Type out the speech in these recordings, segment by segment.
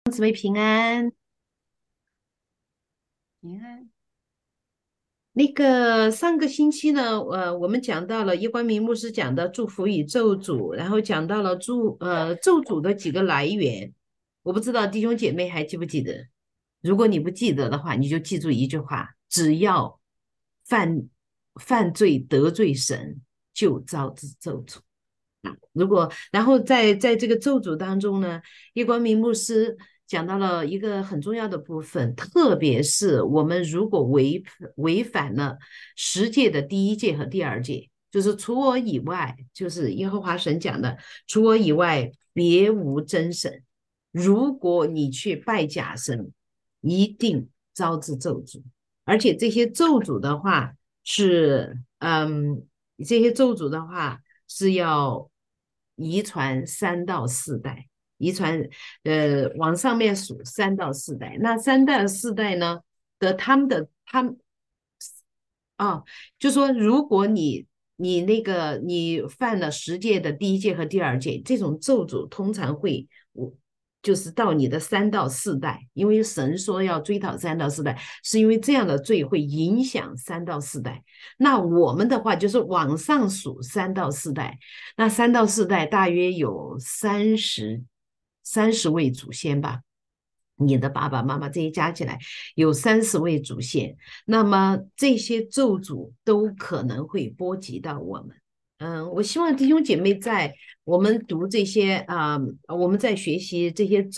姊妹平安。 平安。 那个上个星期呢，我们讲到了叶光明牧师讲的祝福与咒诅，然后讲到了咒诅的几个来源。我不知道弟兄姐妹还记不记得？如果你不记得的话，你就记住一句话：只要犯罪得罪神，就遭致咒诅。然后在这个咒诅当中呢，叶光明牧师讲到了一个很重要的部分，特别是我们如果违反了十诫的第一诫和第二诫，就是除我以外，就是耶和华神讲的，除我以外别无真神。如果你去拜假神，一定招致咒诅，而且这些咒诅的话是，这些咒诅的话是要遗传3到4代，遗传往上面数3到4代。那3到4代呢他们啊，就说如果你犯了10诫的第一诫和第二诫，这种咒诅通常会就是到你的3到4代，因为神说要追讨三到四代，是因为这样的罪会影响3到4代。那我们的话就是往上数3到4代，那3到4代大约有三十位祖先吧。你的爸爸妈妈这些加起来有30位祖先，那么这些咒诅都可能会波及到我们。我希望弟兄姐妹在我们读这些我们在学习这些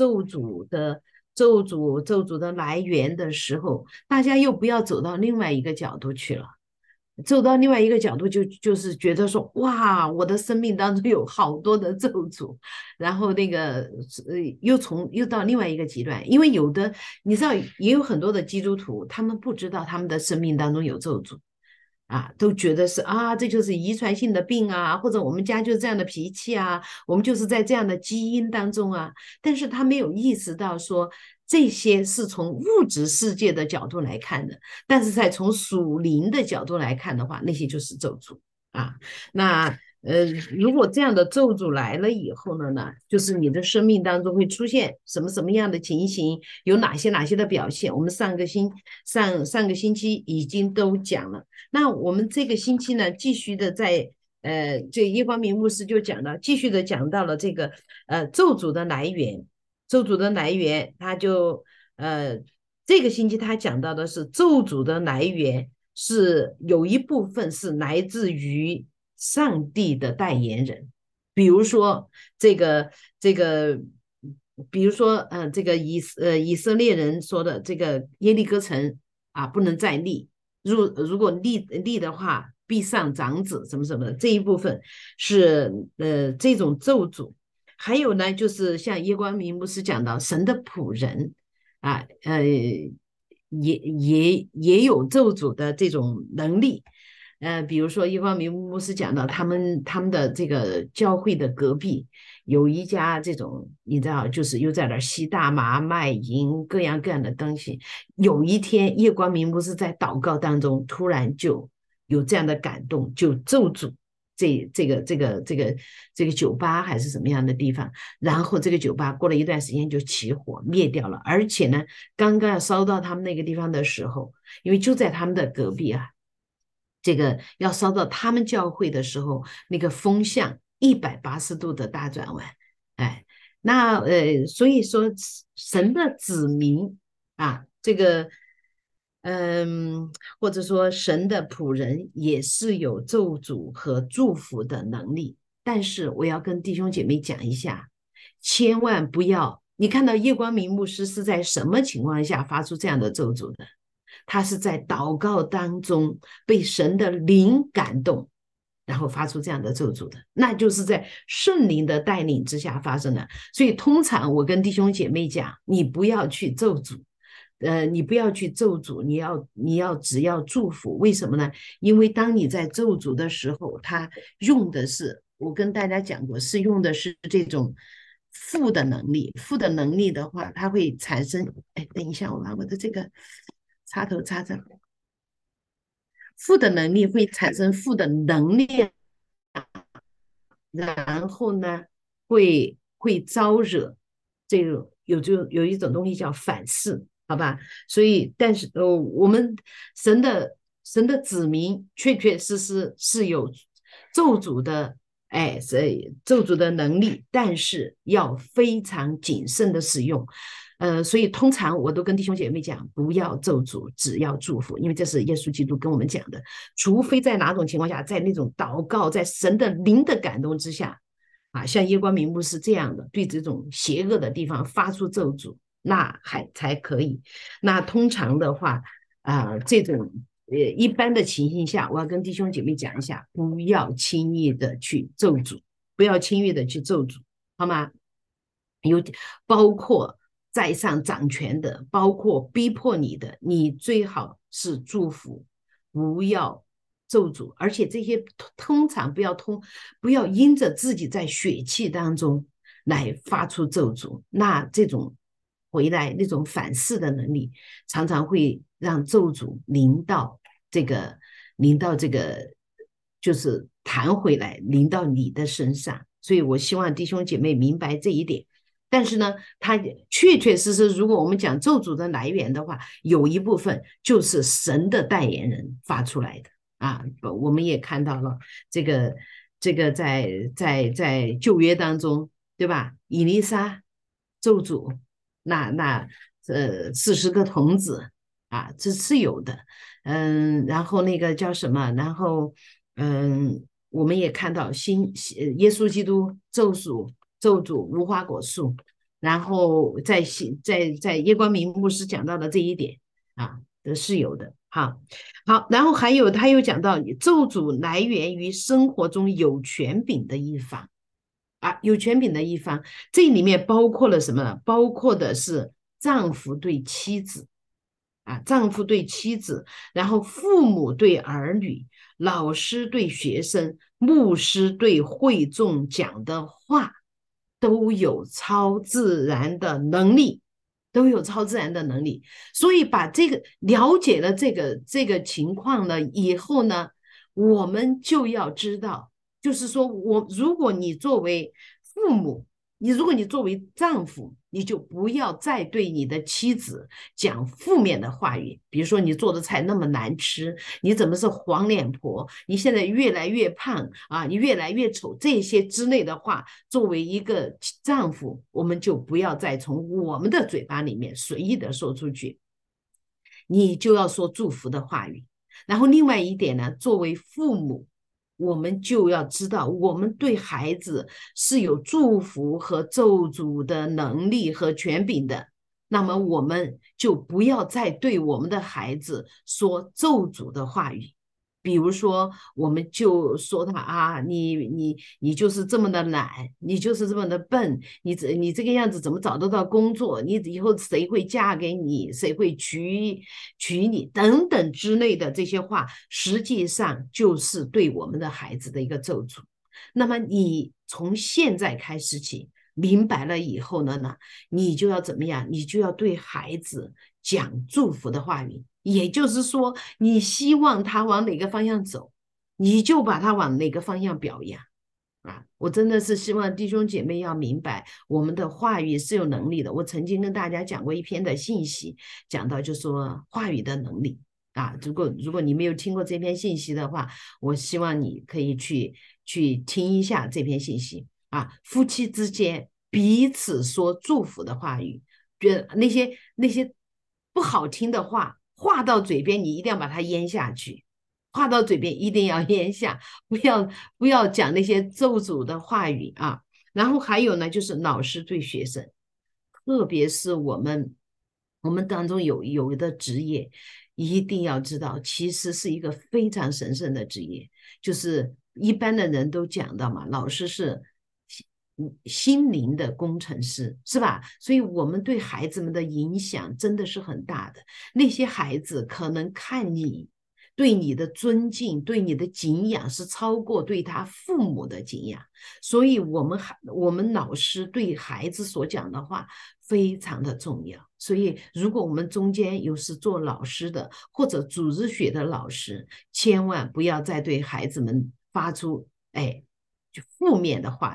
咒诅的来源的时候，大家又不要走到另外一个角度去了。走到另外一个角度就是觉得说，哇，我的生命当中有好多的咒诅，然后又到另外一个极端，因为你知道也有很多的基督徒，他们不知道他们的生命当中有咒诅。都觉得是这就是遗传性的病啊，或者我们家就是这样的脾气啊，我们就是在这样的基因当中啊。但是他没有意识到说，这些是从物质世界的角度来看的，但是在从属灵的角度来看的话，那些就是咒诅啊。那如果这样的咒诅来了以后呢，就是你的生命当中会出现什么什么样的情形，有哪些的表现，我们上个星期已经都讲了。那我们这个星期呢，继续的这叶光明牧师就讲了，继续的讲到了这个咒诅的来源。咒诅的来源，呃这个星期他讲到的是咒诅的来源是有一部分是来自于上帝的代言人，比如说这个这个。比如说，这个以色列人说的这个耶利哥城不能再立，如果立的话，必上长子什么什么的，这一部分是这种咒诅。还有呢，就是像耶光明牧师讲到，神的仆人啊，也有咒诅的这种能力。比如说耶光明牧师讲到，他们的这个教会的隔壁有一家这种，你知道，就是又在那儿吸大麻、卖淫，各样各样的东西。有一天，叶光明牧师在祷告当中，突然就有这样的感动，就咒诅这个酒吧还是什么样的地方，然后这个酒吧过了一段时间就起火灭掉了，而且呢，刚刚要烧到他们那个地方的时候，因为就在他们的隔壁这个要烧到他们教会的时候，那个风向180度的大转弯。哎，所以说神的子民这个嗯，或者说神的仆人也是有咒诅和祝福的能力。但是我要跟弟兄姐妹讲一下，千万不要，你看到叶光明牧师是在什么情况下发出这样的咒诅的？他是在祷告当中被神的灵感动，然后发出这样的咒诅的，那就是在圣灵的带领之下发生的。所以通常我跟弟兄姐妹讲，你不要去咒诅。你不要去咒诅，只要祝福。为什么呢？因为当你在咒诅的时候，他用的是我跟大家讲过，是用的是这种负的能力。负的能力的话，它会产生。哎，等一下，我把我的这个插头插上。负的能力会产生负的能量，然后呢，会招惹有一种东西叫反噬，好吧？所以，但是我们神的子民确确实实是有咒诅的，哎，咒诅的能力，但是要非常谨慎的使用。所以通常我都跟弟兄姐妹讲，不要咒诅，只要祝福，因为这是耶稣基督跟我们讲的。除非在哪种情况下，在那种祷告，在神的灵的感动之下，啊，像耶光明目是这样的，对这种邪恶的地方发出咒诅，那才可以。那通常的话，这种一般的情形下，我要跟弟兄姐妹讲一下，不要轻易的去咒诅，不要轻易的去咒诅，好吗？有包括在上掌权的，包括逼迫你的，你最好是祝福，不要咒诅，而且这些通常不要因着自己在血气当中来发出咒诅，那这种回来那种反噬的能力，常常会让咒诅临到这个就是弹回来，临到你的身上。所以我希望弟兄姐妹明白这一点。但是呢，它确确实实，如果我们讲咒诅的来源的话，有一部分就是神的代言人发出来的啊。我们也看到了这个在旧约当中，对吧？以利沙咒诅，那40个童子啊，这是有的。然后那个叫什么？然后我们也看到耶稣基督咒诅无花果树，然后在耶光明牧师讲到的这一点啊，是有的。好，然后还有他又讲到咒诅来源于生活中有权柄的一方啊，有权柄的一方，这里面包括了什么呢？包括的是丈夫对妻子啊，丈夫对妻子，然后父母对儿女，老师对学生，牧师对会众讲的话，都有超自然的能力，都有超自然的能力。所以把这个了解了这个情况呢以后呢，我们就要知道，就是说如果你作为父母，如果你作为丈夫，你就不要再对你的妻子讲负面的话语，比如说你做的菜那么难吃，你怎么是黄脸婆？你现在越来越胖啊，你越来越丑，这些之类的话，作为一个丈夫，我们就不要再从我们的嘴巴里面随意的说出去，你就要说祝福的话语。然后另外一点呢，作为父母，我们就要知道，我们对孩子是有祝福和咒诅的能力和权柄的。那么我们就不要再对我们的孩子说咒诅的话语，比如说，我们就说他啊，你就是这么的懒，你就是这么的笨，你这个样子怎么找得到工作？你以后谁会嫁给你？谁会娶你？等等之类的这些话，实际上就是对我们的孩子的一个咒诅。那么你从现在开始起明白了以后呢，你就要怎么样？你就要对孩子讲祝福的话语。也就是说，你希望他往哪个方向走，你就把他往哪个方向表扬啊！我真的是希望弟兄姐妹要明白，我们的话语是有能力的。我曾经跟大家讲过一篇的信息，讲到就说话语的能力啊。如果你没有听过这篇信息的话，我希望你可以去听一下这篇信息啊。夫妻之间彼此说祝福的话语，觉得那些不好听的话到嘴边，你一定要把它咽下去。话到嘴边一定要咽下，不要讲那些咒诅的话语啊。然后还有呢，就是老师对学生，特别是我们当中有的职业，一定要知道，其实是一个非常神圣的职业。就是一般的人都讲到嘛，老师是心灵的工程师，是吧？所以我们对孩子们的影响真的是很大的。那些孩子可能看你对你的尊敬、对你的敬仰是超过对他父母的敬仰，所以我们老师对孩子所讲的话非常的重要。所以，如果我们中间有是做老师的或者主日学的老师，千万不要再对孩子们发出就负面的话语。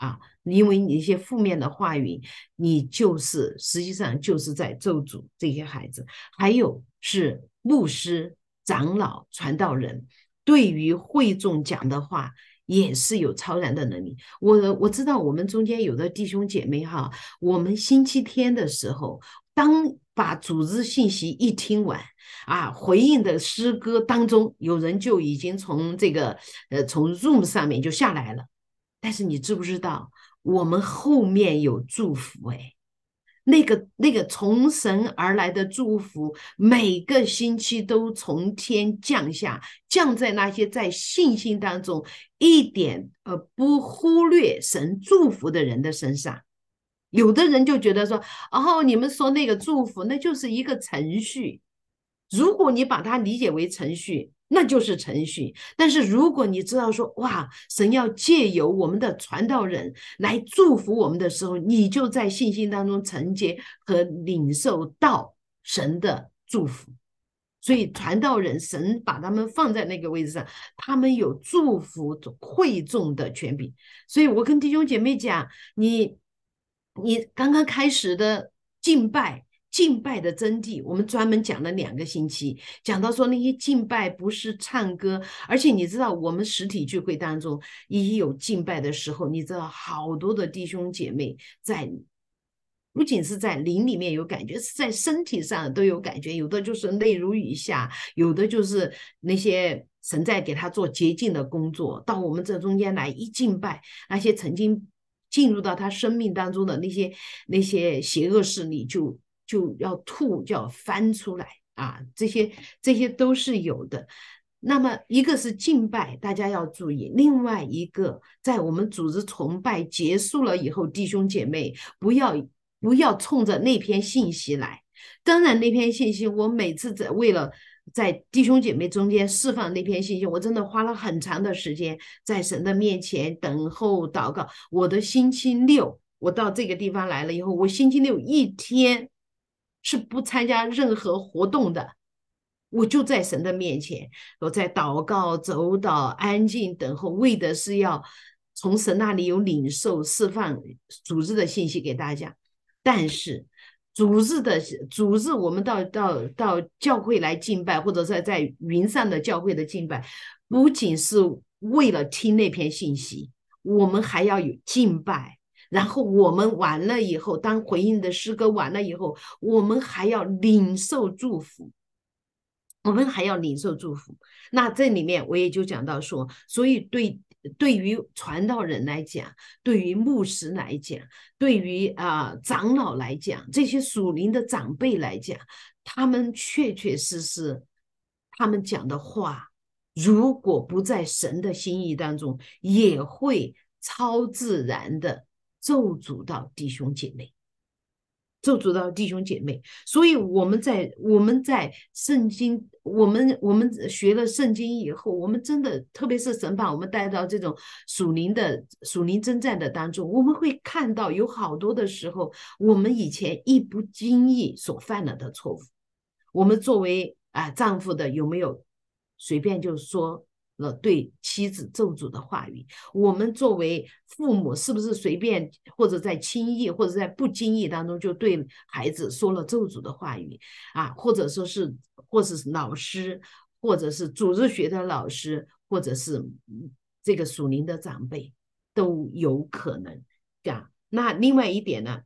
啊，因为你一些负面的话语，你就是实际上就是在咒诅这些孩子。还有是牧师、长老、传道人对于会众讲的话也是有超然的能力。我知道我们中间有的弟兄姐妹哈，我们星期天的时候，当把组织信息一听完啊，回应的诗歌当中，有人就已经从从 Zoom 上面就下来了。但是你知不知道，我们后面有祝福哎，那个从神而来的祝福，每个星期都从天降下，降在那些在信心当中一点不忽略神祝福的人的身上。有的人就觉得说，哦，你们说那个祝福，那就是一个程序。如果你把它理解为程序，那就是程序。但是如果你知道说，哇，神要借由我们的传道人来祝福我们的时候，你就在信心当中承接和领受到神的祝福。所以传道人，神把他们放在那个位置上，他们有祝福会众的权柄。所以我跟弟兄姐妹讲，你刚刚开始的敬拜。敬拜的真谛，我们专门讲了2个星期，讲到说那些敬拜不是唱歌，而且你知道我们实体聚会当中一有敬拜的时候，你知道好多的弟兄姐妹在不仅是在灵里面有感觉，是在身体上都有感觉，有的就是泪如雨下，有的就是那些神在给他做洁净的工作，到我们这中间来一敬拜，那些曾经进入到他生命当中的那些邪恶势力就要吐，就要翻出来啊！这些都是有的。那么一个是敬拜，大家要注意；另外一个，在我们组织崇拜结束了以后，弟兄姐妹不要冲着那篇信息来。当然，那篇信息我每次为了在弟兄姐妹中间释放那篇信息，我真的花了很长的时间在神的面前等候祷告。我的星期六，我到这个地方来了以后，我星期六一天是不参加任何活动的，我就在神的面前，我在祷告、走祷、安静等候，为的是要从神那里有领受、释放组织的信息给大家。但是组织，我们到教会来敬拜，或者是在云上的教会的敬拜，不仅是为了听那篇信息，我们还要有敬拜。然后我们完了以后，当回应的诗歌完了以后，我们还要领受祝福。我们还要领受祝福。那这里面我也就讲到说，所以对于传道人来讲，对于牧师来讲，对于长老来讲，这些属灵的长辈来讲，他们确确实实，他们讲的话，如果不在神的心意当中，也会超自然的咒诅到弟兄姐妹。咒诅到弟兄姐妹，所以我们在圣经，我们学了圣经以后，我们真的特别是神把我们带到这种属灵征战的当中，我们会看到有好多的时候，我们以前一不经意所犯了的错误，我们作为丈夫的有没有随便就说了对妻子咒诅的话语？我们作为父母是不是随便或者在轻易或者在不经意当中就对孩子说了咒诅的话语啊？或者说是或者是老师，或者是组织学的老师，或者是这个属灵的长辈都有可能啊。那另外一点呢，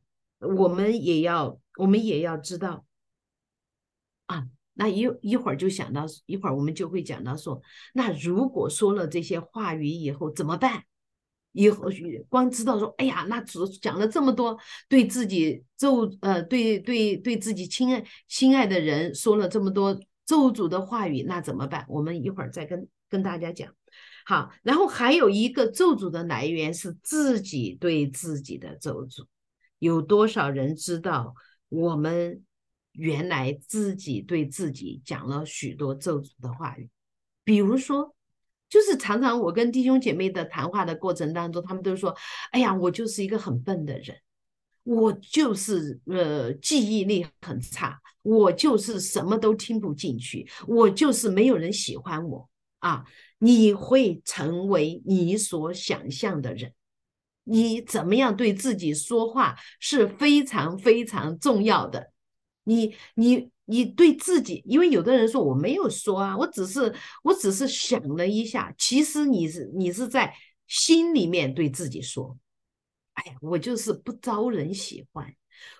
我们也要知道啊，那一会儿就想到，一会儿我们就会讲到说，那如果说了这些话语以后怎么办？以后光知道说，哎呀，那只讲了这么多，对自己对自己亲爱的人说了这么多咒诅的话语，那怎么办？我们一会儿再跟大家讲。好，然后还有一个咒诅的来源是自己对自己的咒诅，有多少人知道我们原来自己对自己讲了许多咒诅的话语？比如说，就是常常我跟弟兄姐妹的谈话的过程当中，他们都说：“哎呀，我就是一个很笨的人，我就是记忆力很差，我就是什么都听不进去，我就是没有人喜欢我啊！”你会成为你所想象的人。 你怎么样对自己说话是非常非常重要的。你对自己，因为有的人说我没有说啊，我只是想了一下，其实你是在心里面对自己说，哎呀，我就是不招人喜欢，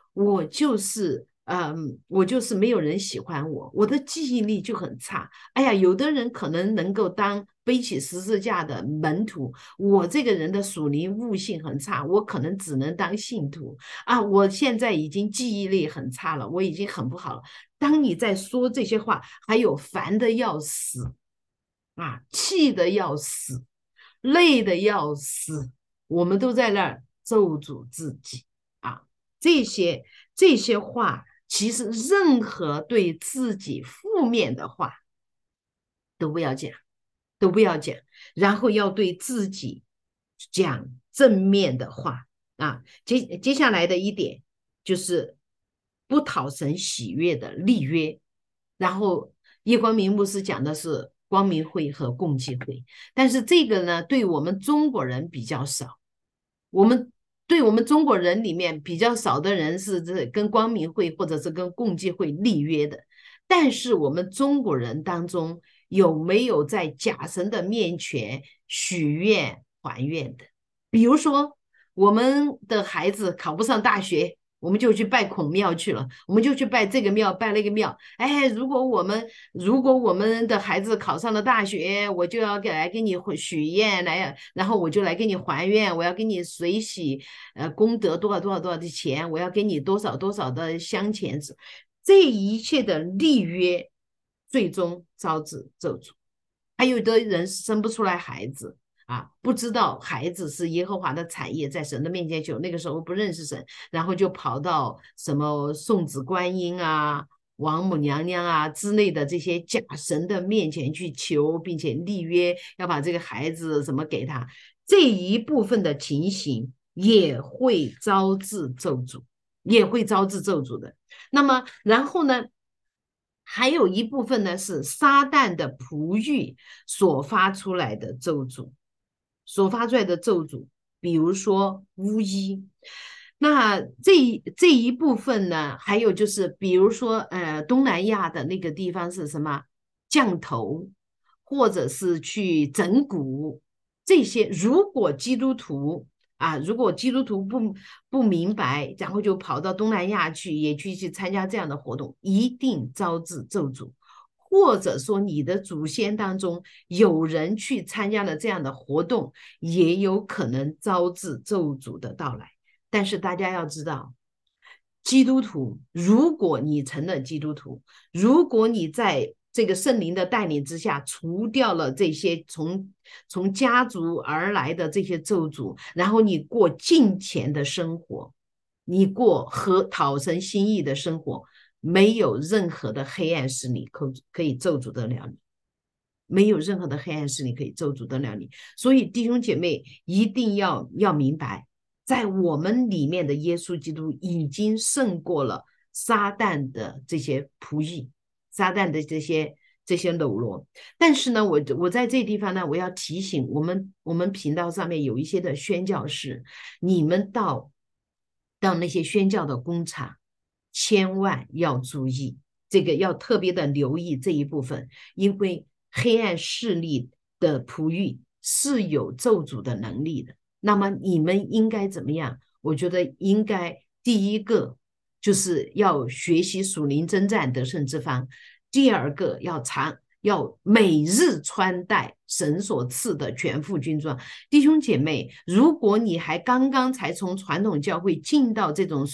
我就是没有人喜欢我，我的记忆力就很差。哎呀，有的人可能能够当背起十字架的门徒，我这个人的属灵悟性很差，我可能只能当信徒啊。我现在已经记忆力很差了，我已经很不好了。当你在说这些话，还有烦的要死啊，气的要死，累的要死，我们都在那儿咒诅自己啊。这些话，其实任何对自己负面的话都不要讲，都不要讲，然后要对自己讲正面的话啊。接下来的一点就是不讨神喜悦的立约。然后叶光明牧师讲的是光明会和共济会，但是这个呢，对我们中国人比较少。对我们中国人里面比较少的人是跟光明会或者是跟共济会立约的，但是我们中国人当中有没有在假神的面前许愿还愿的？比如说，我们的孩子考不上大学，我们就去拜孔庙去了，我们就去拜这个庙，拜那个庙。哎，如果我们的孩子考上了大学，我就要来给你许愿来，然后我就来给你还愿，我要给你随喜，功德多少多少多少的钱，我要给你多少多少的香钱子，这一切的立约，最终招致咒诅。还有的人生不出来孩子。啊，不知道孩子是耶和华的产业，在神的面前求，那个时候不认识神，然后就跑到什么送子观音啊、王母娘娘啊之类的这些假神的面前去求，并且立约要把这个孩子什么给他，这一部分的情形也会招致咒诅，也会招致咒诅的。那么，然后呢？还有一部分呢是撒旦的璞玉所发出来的咒诅，所发出来的咒诅，比如说巫医。那这一部分呢，还有就是比如说东南亚的那个地方是什么降头，或者是去整蛊这些，如果基督徒。啊，如果基督徒不明白，然后就跑到东南亚去，也去参加这样的活动，一定招致咒诅。或者说你的祖先当中有人去参加了这样的活动，也有可能招致咒诅的到来。但是大家要知道，基督徒，如果你成了基督徒，如果你在这个圣灵的带领之下，除掉了这些从家族而来的这些咒诅，然后你过敬虔的生活，你过和讨神心意的生活，没有任何的黑暗势力可以咒诅得了你，没有任何的黑暗势力可以咒诅得了你。所以弟兄姐妹一定要明白，在我们里面的耶稣基督已经胜过了撒旦的这些仆役，撒旦的这些喽啰。但是呢，我在这地方呢，我要提醒我们频道上面有一些的宣教士，你们到那些宣教的工厂，千万要注意，这个要特别的留意这一部分，因为黑暗势力的璞玉是有咒诅的能力的。那么你们应该怎么样？我觉得应该第一个就是要学习属灵征战得胜之方，第二个要每日穿戴神所赐的全副军装。弟兄姐妹，如果你还刚刚才从传统教会进到这种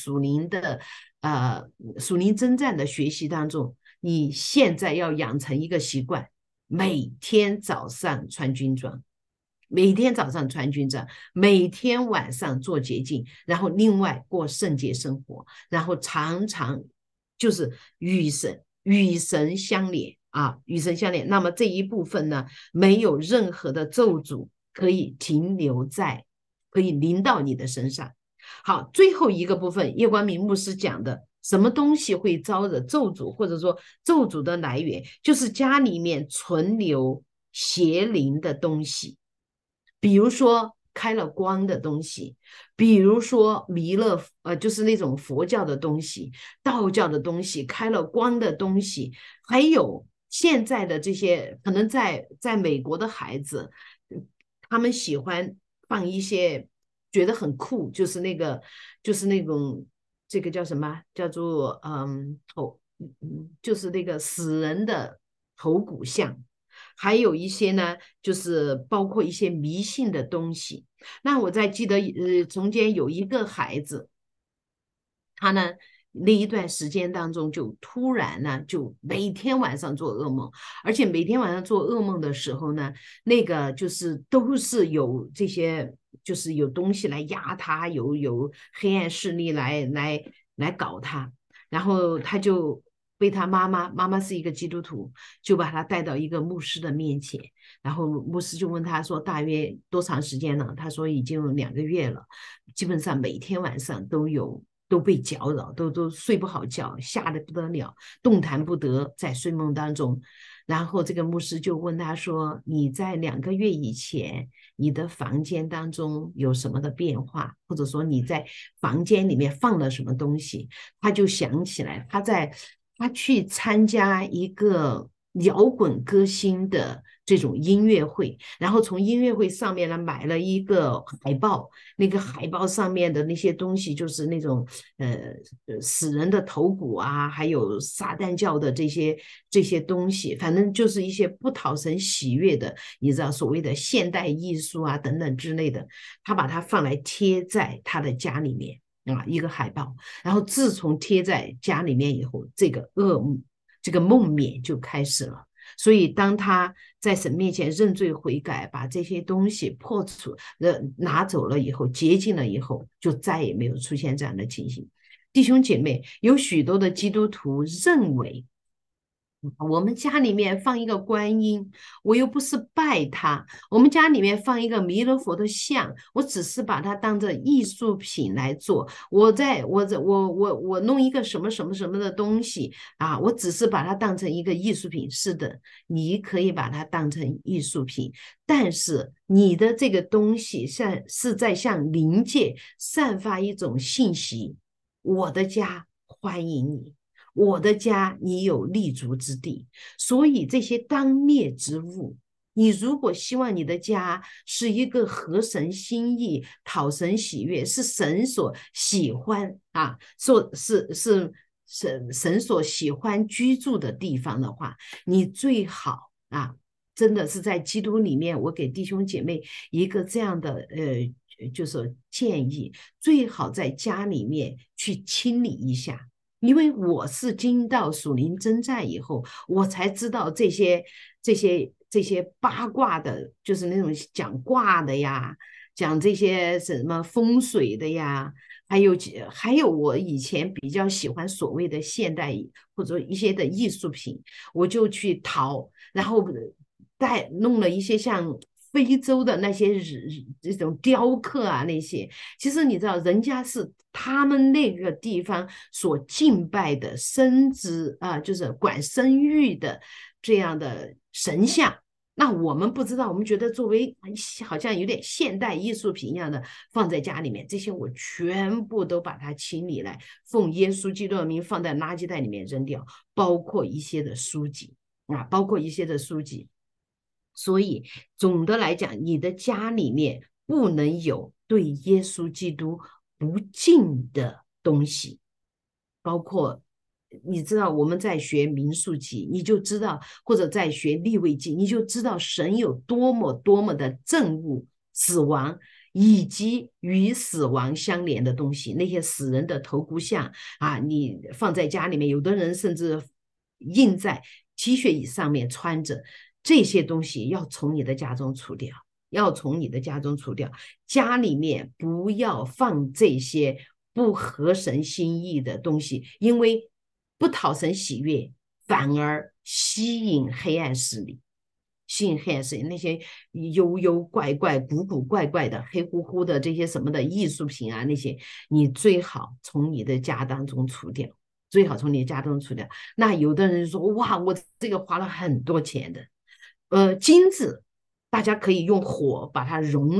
属灵征战的学习当中，你现在要养成一个习惯，每天早上穿军装。每天早上穿军装，每天晚上做洁净，然后另外过圣洁生活，然后常常就是与神相连啊，与神相连。那么这一部分呢，没有任何的咒诅可以可以临到你的身上。好，最后一个部分，叶光明牧师讲的，什么东西会招惹咒诅，或者说咒诅的来源，就是家里面存留邪灵的东西。比如说开了光的东西，比如说弥勒，就是那种佛教的东西、道教的东西、开了光的东西，还有现在的这些，可能在美国的孩子，他们喜欢放一些觉得很酷，就是那种这个叫什么？叫做就是那个死人的头骨像。还有一些呢，就是包括一些迷信的东西。那我在记得，中间有一个孩子，他呢那一段时间当中，就突然呢，就每天晚上做噩梦，而且每天晚上做噩梦的时候呢，那个就是都是有这些，就是有东西来压他，有黑暗势力来搞他，然后他就被他妈妈是一个基督徒，就把他带到一个牧师的面前，然后牧师就问他说大约多长时间了？他说已经有2个月了，基本上每天晚上都被搅扰，都睡不好觉，吓得不得了，动弹不得，在睡梦当中。然后这个牧师就问他说：“你在2个月以前，你的房间当中有什么的变化？或者说你在房间里面放了什么东西？”他就想起来，他去参加一个摇滚歌星的这种音乐会，然后从音乐会上面呢买了一个海报，那个海报上面的那些东西就是那种死人的头骨啊，还有撒旦教的这些东西，反正就是一些不讨神喜悦的，你知道所谓的现代艺术啊等等之类的，他把它放来贴在他的家里面。一个海报，然后自从贴在家里面以后，这个梦魇就开始了。所以当他在神面前认罪悔改，把这些东西拿走了以后，洁净了以后，就再也没有出现这样的情形。弟兄姐妹，有许多的基督徒认为我们家里面放一个观音，我又不是拜他；我们家里面放一个弥勒佛的像，我只是把它当成艺术品来做。我弄一个什么什么什么的东西啊，我只是把它当成一个艺术品。是的，你可以把它当成艺术品，但是你的这个东西是在向灵界散发一种信息：我的家欢迎你。我的家你有立足之地，所以这些当灭之物，你如果希望你的家是一个合神心意、讨神喜悦，是神所喜欢啊，神所喜欢居住的地方的话，你最好啊，真的是在基督里面，我给弟兄姐妹一个这样的就是建议，最好在家里面去清理一下。因为我是经到属灵征战以后，我才知道这些八卦的，就是那种讲卦的呀，讲这些什么风水的呀，还有我以前比较喜欢所谓的现代或者一些的艺术品，我就去淘，然后弄了一些像非洲的那些这种雕刻啊，那些其实你知道，人家是他们那个地方所敬拜的生殖啊，就是管生育的这样的神像。那我们不知道，我们觉得作为好像有点现代艺术品一样的放在家里面，这些我全部都把它清理来，奉耶稣基督的名放在垃圾袋里面扔掉，包括一些的书籍啊，包括一些的书籍。所以总的来讲，你的家里面不能有对耶稣基督不敬的东西，包括你知道我们在学民数记，你就知道，或者在学利未记，你就知道神有多么多么的憎恶死亡。以及与死亡相连的东西，那些死人的头骨像啊，你放在家里面，有的人甚至印在 T 恤椅上面穿着，这些东西要从你的家中除掉，要从你的家中除掉。家里面不要放这些不合神心意的东西，因为不讨神喜悦，反而吸引黑暗势力。吸引黑暗势力，那些幽幽怪怪、古古怪怪的、黑乎乎的这些什么的艺术品啊，那些你最好从你的家当中除掉，最好从你的家当中除掉。那有的人说，哇，我这个花了很多钱的，金子，大家可以用火把它熔了，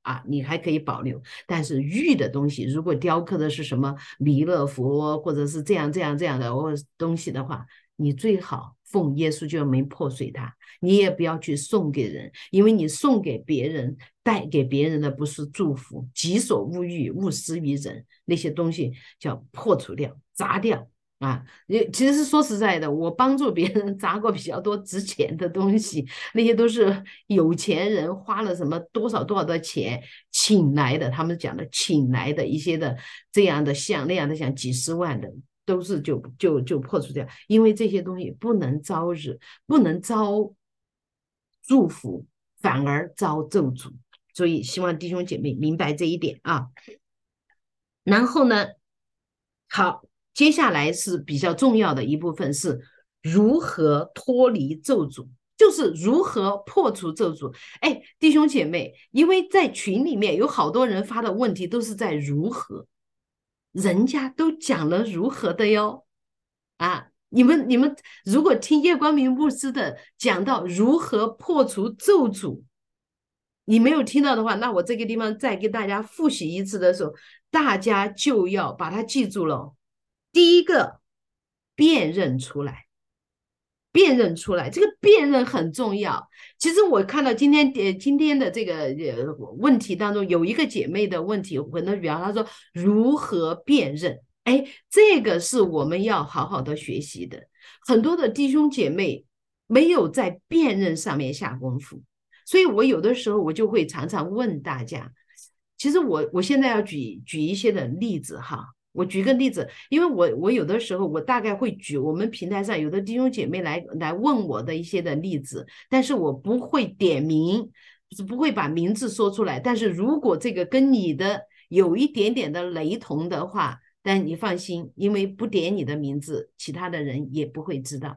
啊，你还可以保留。但是玉的东西，如果雕刻的是什么弥勒佛，或者是这样的东西的话，你最好奉耶稣救名破碎它，你也不要去送给人，因为你送给别人，带给别人的不是祝福。己所勿欲，勿施于人，那些东西叫破除掉、砸掉。啊，其实说实在的，我帮助别人砸过比较多值钱的东西，那些都是有钱人花了什么多少的钱请来的，他们讲的请来的一些的这样的像那样的像几十万的，都是就破除掉，因为这些东西不能招惹，不能招祝福，反而招咒诅。所以希望弟兄姐妹明白这一点啊。然后呢，好，接下来是比较重要的一部分是如何脱离咒诅，就是如何破除咒诅。哎，弟兄姐妹，因为在群里面有好多人发的问题都是在如何，人家都讲了如何的哟。啊，你们如果听叶光明牧师的讲到如何破除咒诅，你没有听到的话，那我这个地方再给大家复习一次的时候，大家就要把它记住了。第一个，辨认出来，辨认出来，这个辨认很重要。其实我看到今天的这个问题当中，有一个姐妹的问题，很多比方她说如何辨认，哎，这个是我们要好好的学习的。很多的弟兄姐妹没有在辨认上面下功夫，所以我有的时候我就会常常问大家，其实我现在要举一些的例子哈。我举个例子，因为我有的时候我大概会举我们平台上有的弟兄姐妹来问我的一些的例子，但是我不会点名，不会把名字说出来。但是如果这个跟你的有一点点的雷同的话，但你放心，因为不点你的名字，其他的人也不会知道。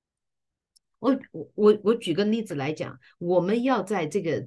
我举个例子来讲，我们要在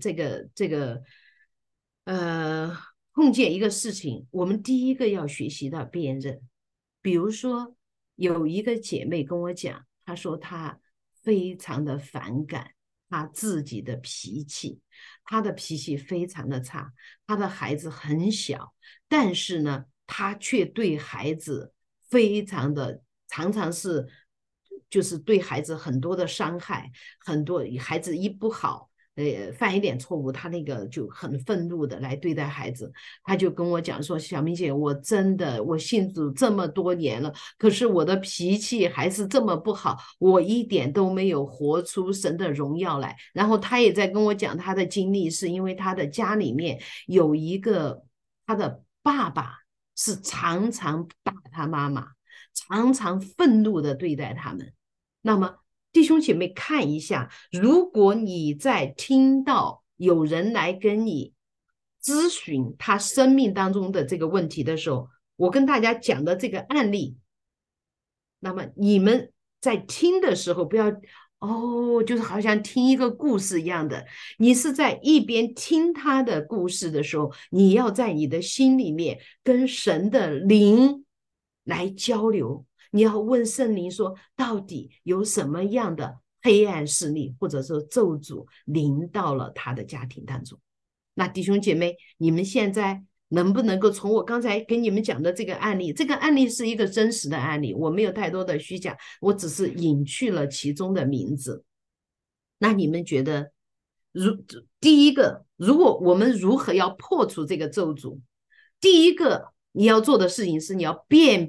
呃碰见一个事情，我们第一个要学习到辨认。比如说，有一个姐妹跟我讲，她说她非常的反感她自己的脾气，她的脾气非常的差，她的孩子很小，但是呢，她却对孩子非常的常常是就是对孩子很多的伤害，很多孩子一不好。犯一点错误，他那个就很愤怒的来对待孩子。他就跟我讲说：“小明姐，我真的我信主这么多年了，可是我的脾气还是这么不好，我一点都没有活出神的荣耀来。”然后他也在跟我讲他的经历，是因为他的家里面有一个他的爸爸是常常打他妈妈，常常愤怒的对待他们。那么弟兄姐妹看一下，如果你在听到有人来跟你咨询他生命当中的这个问题的时候，我跟大家讲的这个案例，那么你们在听的时候不要就是好像听一个故事一样的，你是在一边听他的故事的时候，你要在你的心里面跟神的灵来交流。你要问圣灵说，到底有什么样的黑暗势力或者说咒诅临到了他的家庭当中？那弟兄姐妹，你们现在能不能够从我刚才给你们讲的这个案例，这个案例是一个真实的案例，我没有太多的虚假，我只是隐去了其中的名字。那你们觉得，第一个，如果我们如何要破除这个咒诅？第一个你要做的事情是你要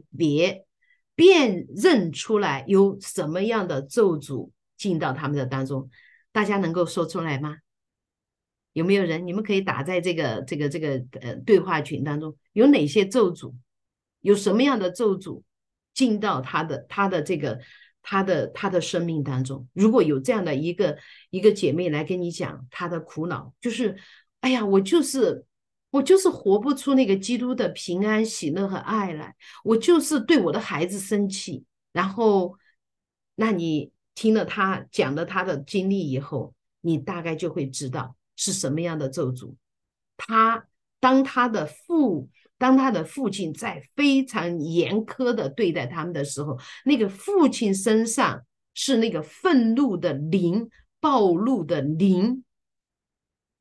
辨认出来有什么样的咒诅进到他们的当中，大家能够说出来吗？有没有人？你们可以打在这个对话群当中，有哪些咒诅？有什么样的咒诅进到他的生命当中？如果有这样的一个姐妹来跟你讲她的苦恼，就是哎呀，我就是活不出那个基督的平安、喜乐和爱来，我就是对我的孩子生气。然后，那你听了他讲了他的经历以后，你大概就会知道是什么样的咒诅。他当他的父当他的父亲在非常严苛的对待他们的时候，那个父亲身上是那个愤怒的灵、暴怒的灵，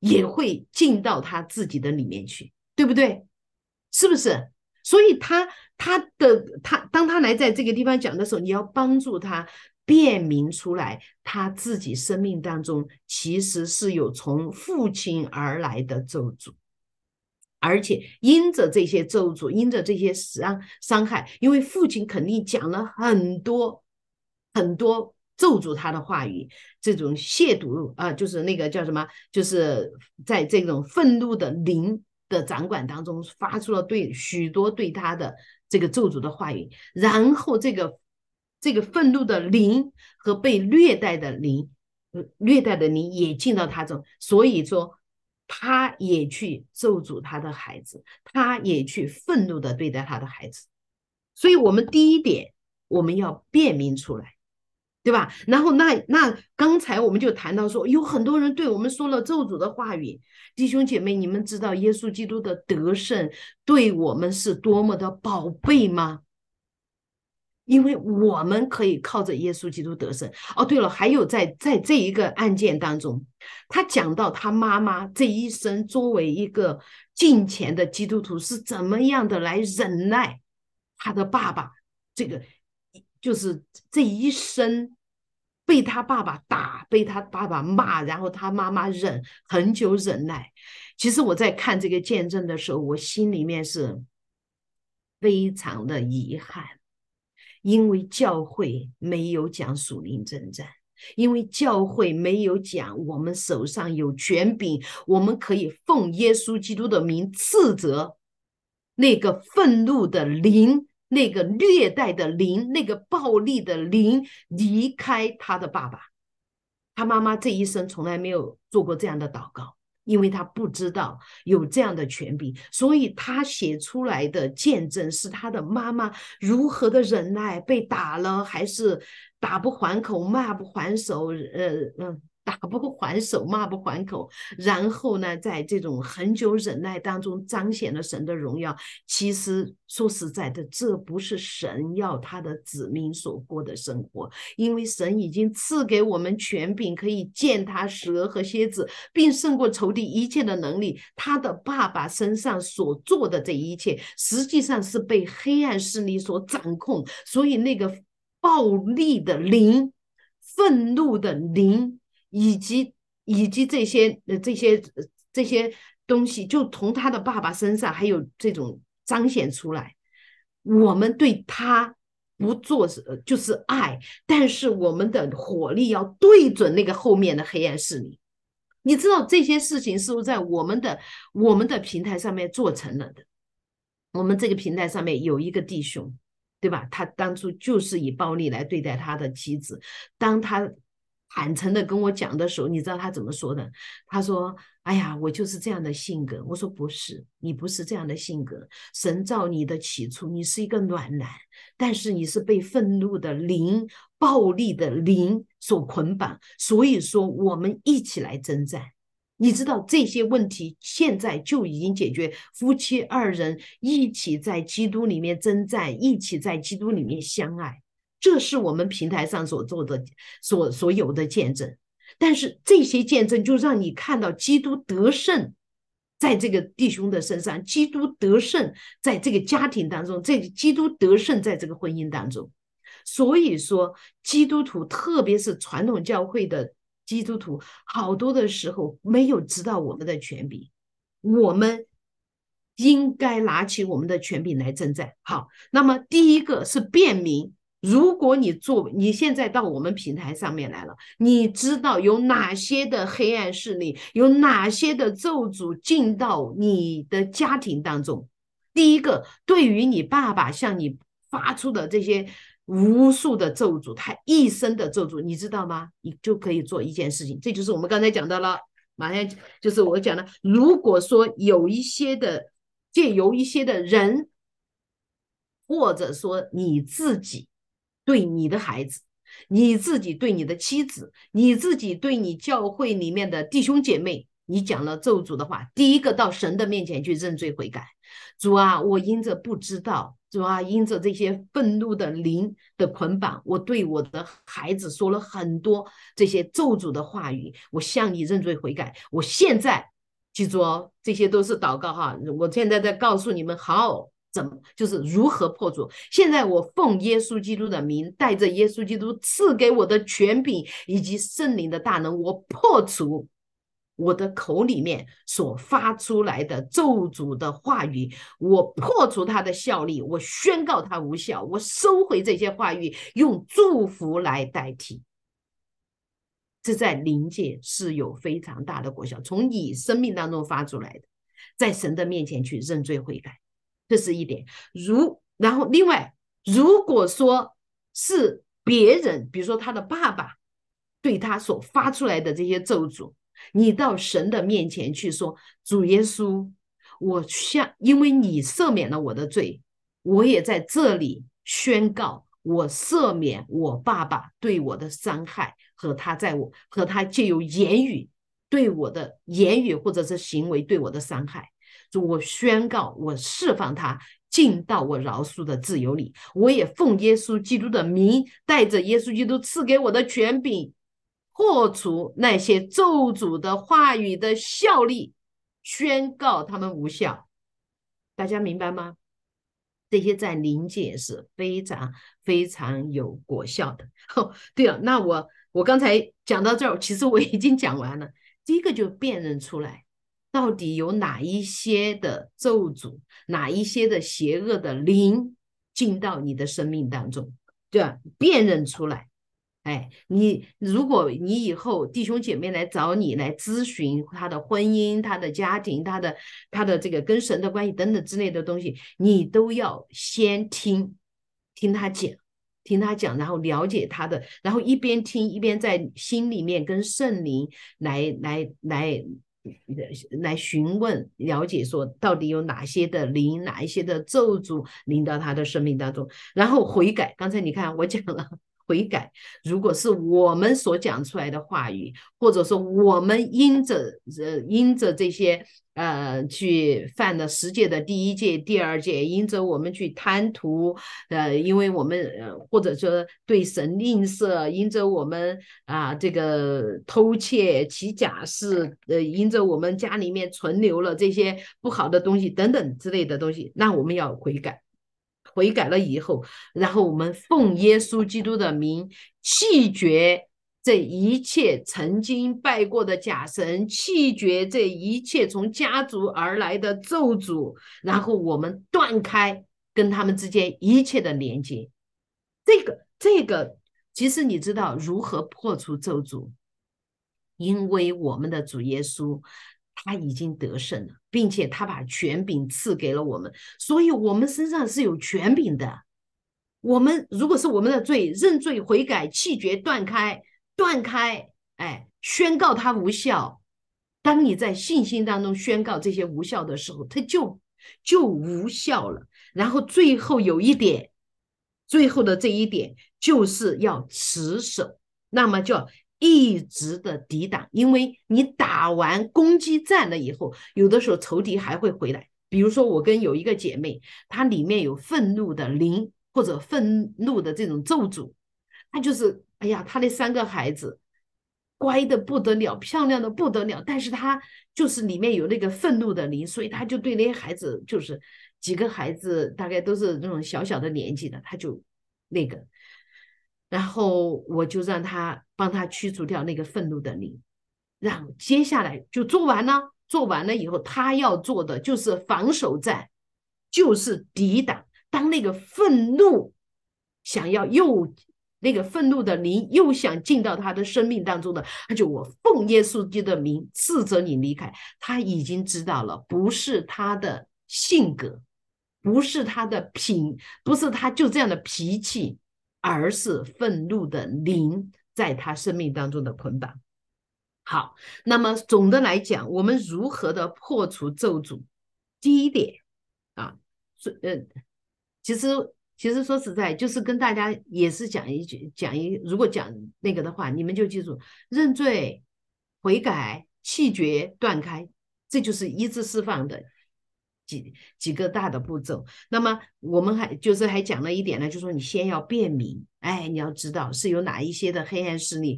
也会进到他自己的里面去，对不对？是不是？所以当他来在这个地方讲的时候，你要帮助他辨明出来，他自己生命当中其实是有从父亲而来的咒诅。而且因着这些咒诅，因着这些伤害，因为父亲肯定讲了很多很多咒诅他的话语，这种亵渎就是那个叫什么，就是在这种愤怒的灵的掌管当中，发出了许多对他的这个咒诅的话语，然后这个愤怒的灵和被虐待的灵也进到他中，所以说。他也去咒诅他的孩子，他也去愤怒的对待他的孩子。所以我们第一点，我们要辨明出来，对吧？然后那刚才我们就谈到说，有很多人对我们说了咒诅的话语，弟兄姐妹，你们知道耶稣基督的得胜对我们是多么的宝贝吗？因为我们可以靠着耶稣基督得胜。哦，对了，还有在这一个案件当中，他讲到他妈妈这一生作为一个敬虔的基督徒是怎么样的来忍耐他的爸爸，这个就是这一生被他爸爸打，被他爸爸骂，然后他妈妈很久忍耐。其实我在看这个见证的时候，我心里面是非常的遗憾。因为教会没有讲属灵征战，因为教会没有讲我们手上有权柄，我们可以奉耶稣基督的名斥责那个愤怒的灵，那个虐待的灵，那个暴力的灵离开他的爸爸。他妈妈这一生从来没有做过这样的祷告，因为他不知道有这样的权柄，所以他写出来的见证是他的妈妈如何的忍耐，被打了还是打不还口，骂不还手，打不还手，骂不还口，然后呢，在这种很久忍耐当中彰显了神的荣耀。其实说实在的，这不是神要他的子民所过的生活，因为神已经赐给我们权柄，可以践踏蛇和蝎子，并胜过仇敌一切的能力。他的爸爸身上所做的这一切，实际上是被黑暗势力所掌控，所以那个暴力的灵、愤怒的灵。以及这些东西，就从他的爸爸身上还有这种彰显出来。我们对他不做就是爱，但是我们的火力要对准那个后面的黑暗势力。你知道这些事情是不是在我们的平台上面做成了的？我们这个平台上面有一个弟兄，对吧？他当初就是以暴力来对待他的妻子，当他坦诚的跟我讲的时候，你知道他怎么说的？他说：“哎呀，我就是这样的性格。”我说：“不是，你不是这样的性格。神造你的起初，你是一个暖男，但是你是被愤怒的灵、暴力的灵所捆绑。所以说，我们一起来征战。”你知道这些问题现在就已经解决，夫妻二人一起在基督里面征战，一起在基督里面相爱。这是我们平台上所做的所有的见证，但是这些见证就让你看到基督得胜在这个弟兄的身上，基督得胜在这个家庭当中，基督得胜在这个婚姻当中。所以说，基督徒特别是传统教会的基督徒，好多的时候没有知道我们的权柄，我们应该拿起我们的权柄来征战。好，那么第一个是辨明。如果你现在到我们平台上面来了，你知道有哪些的黑暗势力，有哪些的咒诅进到你的家庭当中？第一个，对于你爸爸向你发出的这些无数的咒诅，他一生的咒诅，你知道吗？你就可以做一件事情，这就是我们刚才讲的了。马上就是我讲的，如果说借由一些的人，或者说你自己对你的孩子，你自己对你的妻子，你自己对你教会里面的弟兄姐妹，你讲了咒诅的话，第一个到神的面前去认罪悔改。主啊，我因着不知道，主啊，因着这些愤怒的灵的捆绑，我对我的孩子说了很多这些咒诅的话语，我向你认罪悔改。我现在记住哦，这些都是祷告哈。我现在在告诉你们，好，怎么就是如何破除。现在我奉耶稣基督的名，带着耶稣基督赐给我的权柄以及圣灵的大能，我破除我的口里面所发出来的咒诅的话语，我破除它的效力，我宣告它无效，我收回这些话语，用祝福来代替。这在灵界是有非常大的果效，从你生命当中发出来的，在神的面前去认罪悔改，这是一点。然后另外，如果说是别人，比如说他的爸爸对他所发出来的这些咒诅，你到神的面前去说，主耶稣，因为你赦免了我的罪，我也在这里宣告，我赦免我爸爸对我的伤害和他借由言语对我的言语或者是行为对我的伤害，我宣告我释放他进到我饶恕的自由里，我也奉耶稣基督的名，带着耶稣基督赐给我的权柄，破除那些咒诅的话语的效力，宣告他们无效。大家明白吗？这些在灵界是非常非常有果效的。对了，那我刚才讲到这儿，其实我已经讲完了。第一个就辨认出来，到底有哪一些的咒诅，哪一些的邪恶的灵进到你的生命当中，对吧？辨认出来。哎，如果你以后弟兄姐妹来找你来咨询他的婚姻、他的家庭、他的这个跟神的关系等等之类的东西，你都要先听他讲，听他讲，然后了解他的，然后一边听一边在心里面跟圣灵来询问了解，说到底有哪些的灵，哪一些的咒诅临到他的生命当中，然后悔改。刚才你看我讲了。悔改，如果是我们所讲出来的话语，或者说我们因着这些去犯了10诫的第1诫、第2诫，因着我们去贪图，因为我们或者说对神吝啬，因着我们这个偷窃、起假誓，因着我们家里面存留了这些不好的东西等等之类的东西，那我们要悔改。悔改了以后，然后我们奉耶稣基督的名弃绝这一切曾经拜过的假神，弃绝这一切从家族而来的咒诅，然后我们断开跟他们之间一切的连接。这个，其实你知道如何破除咒诅？因为我们的主耶稣他已经得胜了，并且他把权柄赐给了我们，所以我们身上是有权柄的。我们如果是我们的罪，认罪悔改，弃绝断开，哎，宣告它无效。当你在信心当中宣告这些无效的时候，它就无效了。然后最后有一点，最后的这一点就是要持守，那么就要一直的抵挡，因为你打完攻击战了以后，有的时候仇敌还会回来。比如说我跟有一个姐妹，她里面有愤怒的灵或者愤怒的这种咒诅，她就是哎呀，她那3个孩子乖的不得了，漂亮的不得了，但是她就是里面有那个愤怒的灵，所以她就对那些孩子，就是几个孩子大概都是那种小小的年纪的，她就那个，然后我就让她帮她驱除掉那个愤怒的灵，让接下来就做完了。做完了以后，他要做的就是防守战，就是抵挡。当那个愤怒想要那个愤怒的灵又想进到他的生命当中的，他就我奉耶稣基督的名斥责你离开。他已经知道了，不是他的性格，不是他的不是他就这样的脾气，而是愤怒的灵在他生命当中的捆绑。好，那么总的来讲，我们如何的破除咒诅？第一点啊，呃，其实说实在，就是跟大家也是讲一句，如果讲那个的话，你们就记住：认罪、悔改、弃绝、断开，这就是医治释放的几个大的步骤。那么我们还讲了一点呢，就是说你先要辨明，哎，你要知道是有哪一些的黑暗势力。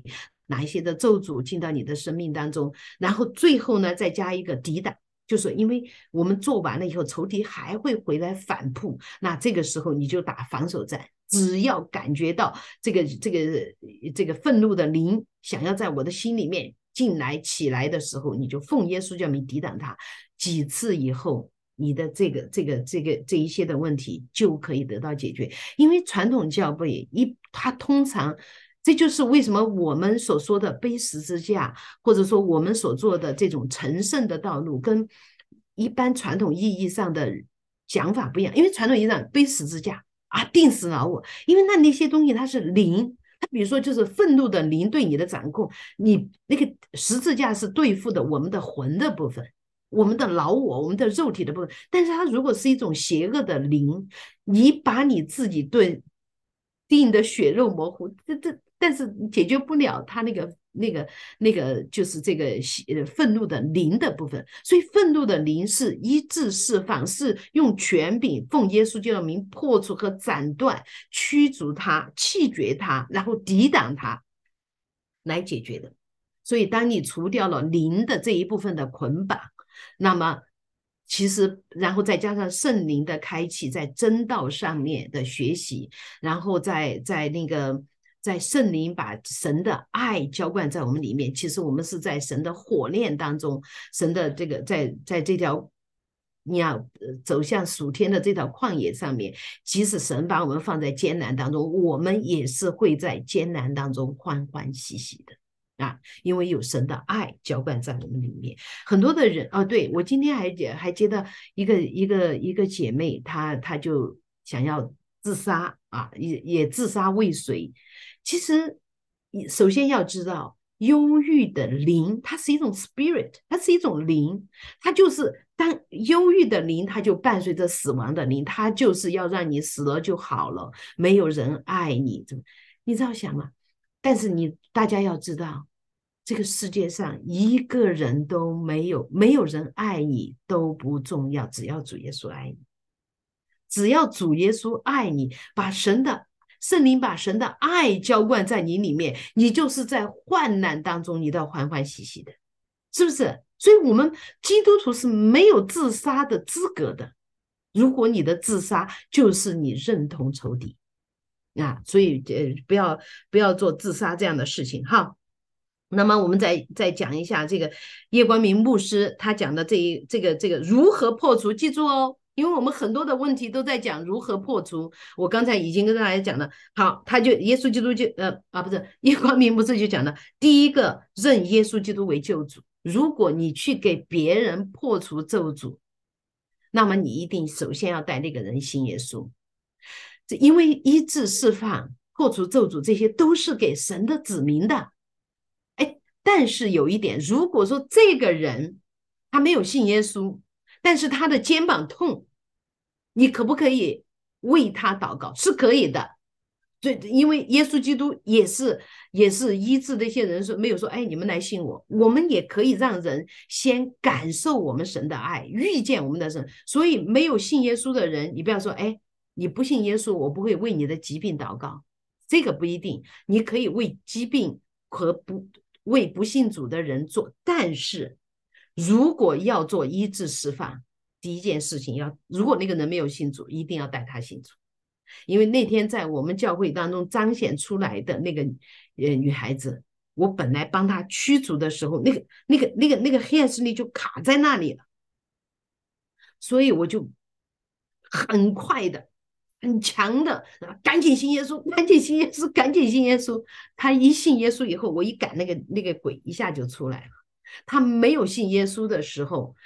哪一些的咒诅进到你的生命当中，然后最后呢再加一个抵挡。就是因为我们做完了以后，仇敌还会回来反扑，那这个时候你就打防守战。只要感觉到这个愤怒的灵想要在我的心里面进来起来的时候，你就奉耶稣叫名抵挡它。几次以后，你的这一些的问题就可以得到解决。因为传统教会它通常。这就是为什么我们所说的背十字架，或者说我们所做的这种成圣的道路，跟一般传统意义上的讲法不一样。因为传统意义上背十字架啊，定死老我，因为那些东西它是灵，它比如说就是愤怒的灵对你的掌控，你那个十字架是对付的我们的魂的部分。我们的老我们的肉体的部分，但是它如果是一种邪恶的灵，你把你自己对定的血肉模糊，但是解决不了他就是这个愤怒的灵的部分。所以愤怒的灵是医治释放，是用权柄奉耶稣基督的名破除和斩断、驱逐它、弃绝它，然后抵挡它来解决的。所以当你除掉了灵的这一部分的捆绑，那么其实然后再加上圣灵的开启，在真道上面的学习，然后在圣灵把神的爱浇灌在我们里面，其实我们是在神的火炼当中，神的这个在这条你要走向属天的这条旷野上面，即使神把我们放在艰难当中，我们也是会在艰难当中欢欢喜喜的。因为有神的爱浇灌在我们里面。很多的人对，我今天还接到一个姐妹，她就想要自杀也自杀未遂。其实首先要知道，忧郁的灵它是一种 spirit， 它是一种灵，它就是当忧郁的灵，它就伴随着死亡的灵，它就是要让你死了就好了，没有人爱你，你知道想吗？但是大家要知道，这个世界上一个人都没有，没有人爱你都不重要，只要主耶稣爱你，只要主耶稣爱你，把圣灵把神的爱浇灌在你里面，你就是在患难当中，你都要欢欢喜喜的，是不是？所以我们基督徒是没有自杀的资格的。如果你的自杀就是你认同仇敌。所以不要做自杀这样的事情哈。那么我们再讲一下这个叶光明牧师他讲的这个如何破除，记住哦，因为我们很多的问题都在讲如何破除。我刚才已经跟大家讲了，好，耶稣基督就不是叶光明牧师就讲了，第一个认耶稣基督为救主。如果你去给别人破除咒诅，那么你一定首先要带那个人信耶稣。因为医治释放破除咒诅这些都是给神的子民的。但是有一点，如果说这个人他没有信耶稣，但是他的肩膀痛，你可不可以为他祷告？是可以的。对，因为耶稣基督也是医治的一些人说，没有说你们来信我，我们也可以让人先感受我们神的爱，遇见我们的神。所以没有信耶稣的人，你不要说你不信耶稣，我不会为你的疾病祷告，这个不一定。你可以为疾病和为不信主的人做，但是如果要做医治释放，第一件事情如果那个人没有信主，一定要带他信主。因为那天在我们教会当中彰显出来的那个女孩子，我本来帮她驱逐的时候，那个黑暗势力就卡在那里了，所以我就很快的很强的赶紧信耶稣，赶紧信耶稣，赶紧信耶稣。他一信耶稣以后，我一赶那个鬼一下就出来了。他没有信耶稣的时候，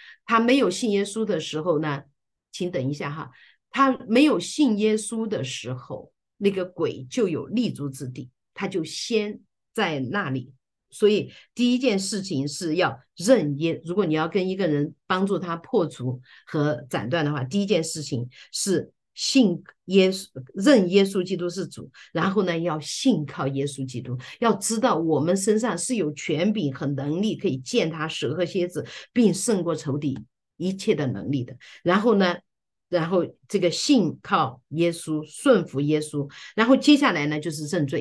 呢，请等一下哈，他没有信耶稣的时候，那个鬼就有立足之地，他就先在那里。所以第一件事情是要如果你要跟一个人帮助他破除和斩断的话，第一件事情是认耶稣基督是主，然后呢要信靠耶稣基督，要知道我们身上是有权柄和能力可以践踏蛇和蝎子，并胜过仇敌一切的能力的。然后这个信靠耶稣，顺服耶稣，然后接下来呢就是认罪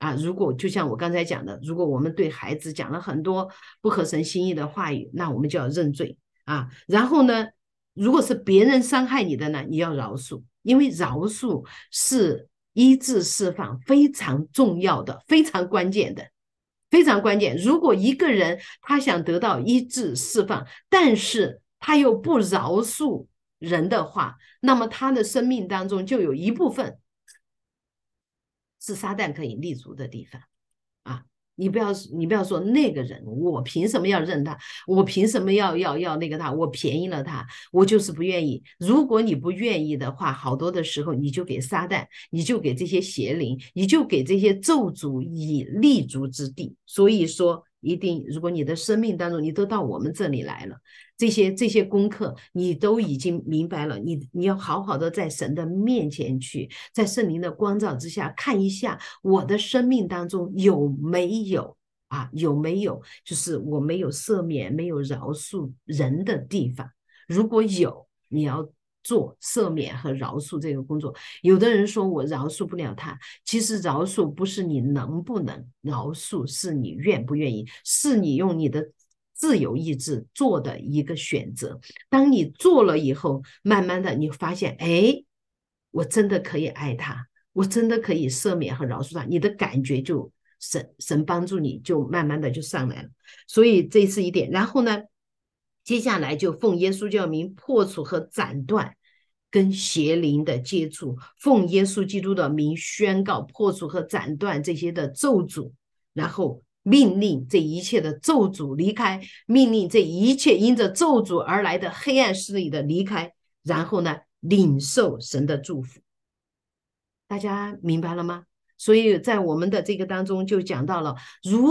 啊，如果就像我刚才讲的，如果我们对孩子讲了很多不合神心意的话语，那我们就要认罪啊。然后呢，如果是别人伤害你的呢，你要饶恕，因为饶恕是医治释放非常重要的、非常关键的。非常关键。如果一个人他想得到医治释放，但是他又不饶恕人的话，那么他的生命当中就有一部分是撒旦可以立足的地方啊。你不要说那个人，我凭什么要认他？我凭什么要那个他？我便宜了他，我就是不愿意。如果你不愿意的话，好多的时候你就给撒旦，你就给这些邪灵，你就给这些咒诅以立足之地。所以说，一定，如果你的生命当中你都到我们这里来了，这些功课你都已经明白了，你要好好的在神的面前去，在圣灵的光照之下看一下我的生命当中有没有有没有就是我没有赦免、没有饶恕人的地方？如果有，你要做赦免和饶恕这个工作。有的人说我饶恕不了他，其实饶恕不是你能不能饶恕，是你愿不愿意，是你用你的自由意志做的一个选择。当你做了以后，慢慢的你发现，哎，我真的可以爱他，我真的可以赦免和饶恕他，你的感觉就神帮助你，就慢慢的就上来了。所以这是一点。然后呢，接下来就奉耶稣教名破除和斩断跟邪灵的接触，奉耶稣基督的名宣告破除和斩断这些的咒诅，然后命令这一切的咒诅离开，命令这一切因着咒诅而来的黑暗势力的离开，然后呢，领受神的祝福。大家明白了吗？所以在我们的这个当中就讲到了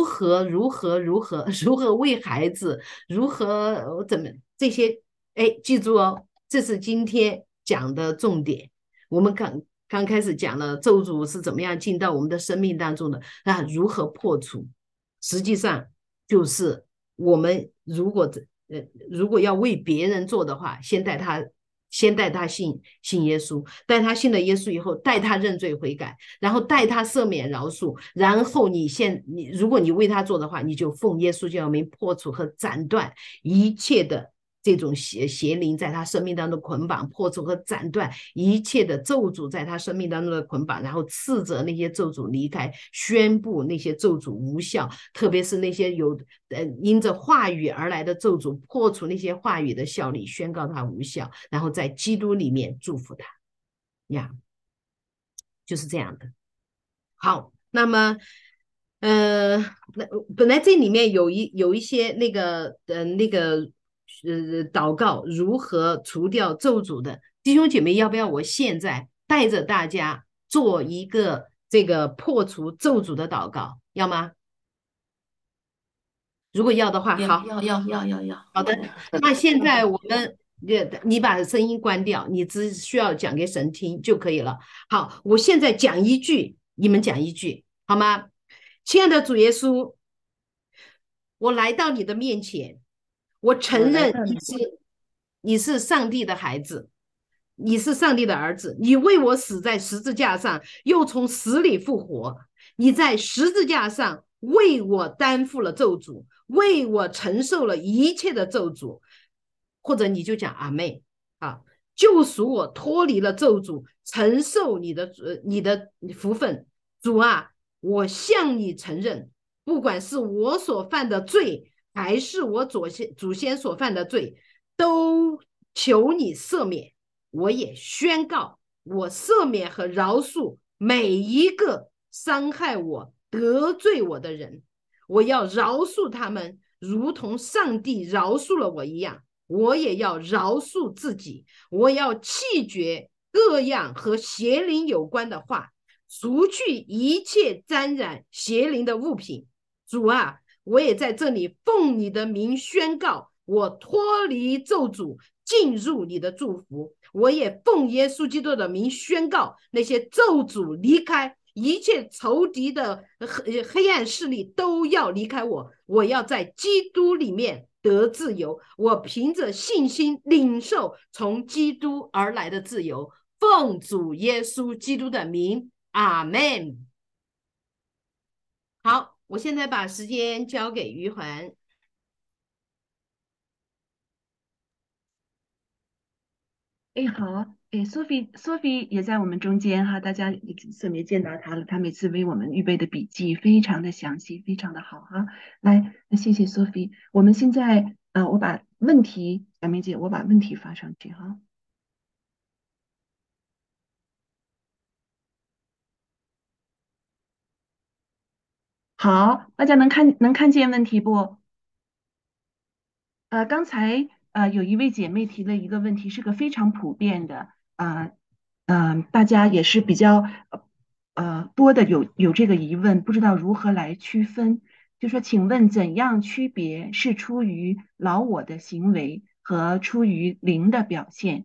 如何为孩子，如何怎么这些，哎，记住哦，这是今天讲的重点。我们刚开始讲了咒诅是怎么样进到我们的生命当中的，那如何破除？实际上就是我们如果要为别人做的话，先带他信耶稣，带他信了耶稣以后，带他认罪悔改，然后带他赦免饶恕，然后如果你为他做的话，你就奉耶稣教名破除和斩断一切的这种邪灵在他生命当中捆绑，破除和斩断一切的咒诅在他生命当中的捆绑，然后斥责那些咒诅离开，宣布那些咒诅无效，特别是那些因着话语而来的咒诅，破除那些话语的效力，宣告它无效，然后在基督里面祝福他呀，就是这样的。好，那么那本来这里面有一些祷告如何除掉咒诅的弟兄姐妹，要不要我现在带着大家做一个这个破除咒诅的祷告？要吗？如果要的话，好。 要， 好的，那现在我们你把声音关掉，你只需要讲给神听就可以了。好，我现在讲一句，你们讲一句，好吗？亲爱的主耶稣，我来到你的面前，我承认你是上帝的孩子，你是上帝的儿子，你为我死在十字架上，又从死里复活。你在十字架上为我担负了咒诅，为我承受了一切的咒诅，或者你就讲阿妹啊，救赎我脱离了咒诅，承受你的福分。主啊，我向你承认，不管是我所犯的罪，还是我祖先所犯的罪，都求你赦免。我也宣告，我赦免和饶恕每一个伤害我、得罪我的人。我要饶恕他们，如同上帝饶恕了我一样。我也要饶恕自己，我要弃绝各样和邪灵有关的话，除去一切沾染邪灵的物品。主啊，我也在这里奉你的名宣告，我脱离咒诅，进入你的祝福。我也奉耶稣基督的名宣告，那些咒诅离开，一切仇敌的黑暗势力都要离开我。我要在基督里面得自由，我凭着信心领受从基督而来的自由。奉主耶稣基督的名，阿门。 我现在把时间交给余环。 哎，好，哎，Sophie 也在我们中间哈，大家也次没见到她了。她每次为我们预备的笔记非常的详细，非常的好哈。来，那谢谢 Sophie。我们现在，我把问题，小梅姐，我把问题发上去哈。好，大家能看见问题不？刚才有一位姐妹提了一个问题，是个非常普遍的，大家也是比较多的有这个疑问，不知道如何来区分。就说，请问怎样区别是出于老我的行为和出于灵的表现？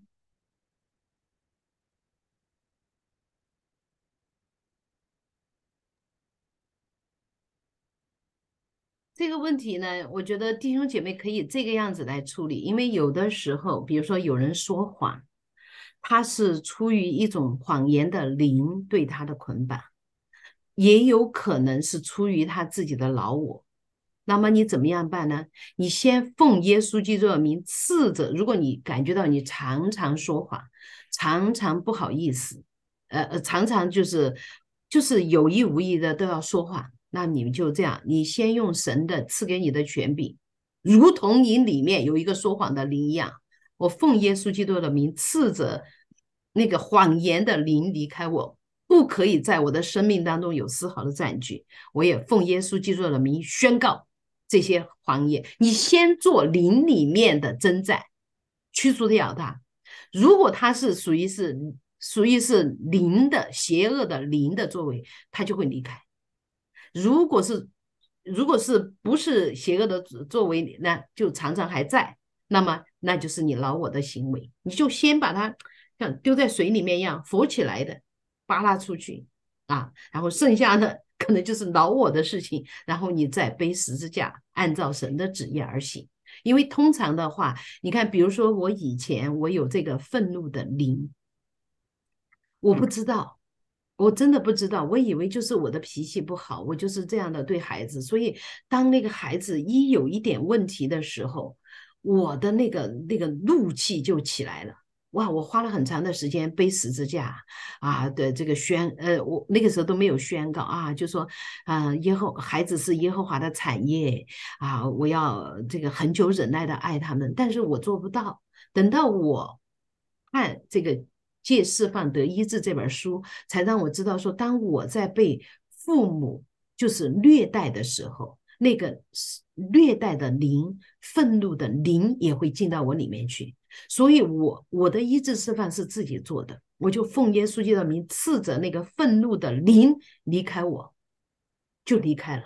这个问题呢，我觉得弟兄姐妹可以这个样子来处理，因为有的时候，比如说有人说谎，他是出于一种谎言的灵对他的捆绑，也有可能是出于他自己的老我。那么你怎么样办呢？你先奉耶稣基督的名斥责。如果你感觉到你常常说谎，常常不好意思，常常就是有意无意的都要说谎，那你就这样，你先用神的赐给你的权柄，如同你里面有一个说谎的灵一样，我奉耶稣基督的名斥责那个谎言的灵离开我，不可以在我的生命当中有丝毫的占据。我也奉耶稣基督的名宣告这些谎言。你先做灵里面的征战，驱除掉它。如果它是属于是灵的邪恶的灵的作为，它就会离开。如果是不是邪恶的作为，那就常常还在，那么那就是你老我的行为，你就先把它像丢在水里面一样浮起来的扒拉出去啊，然后剩下的可能就是老我的事情，然后你再背十字架，按照神的旨意而行。因为通常的话，你看，比如说我以前我有这个愤怒的灵，我不知道，我真的不知道，我以为就是我的脾气不好，我就是这样的对孩子，所以当那个孩子一有一点问题的时候，我的那个怒气就起来了。哇！我花了很长的时间背十字架啊的这个我那个时候都没有宣告啊，就说孩子是耶和华的产业啊，我要这个很久忍耐的爱他们，但是我做不到。等到我看这个《借释放得医治》这本书，才让我知道说，当我在被父母就是虐待的时候，那个虐待的灵、愤怒的灵也会进到我里面去。所以我的医治释放是自己做的，我就奉耶稣基督的名斥责那个愤怒的灵离开我，就离开了，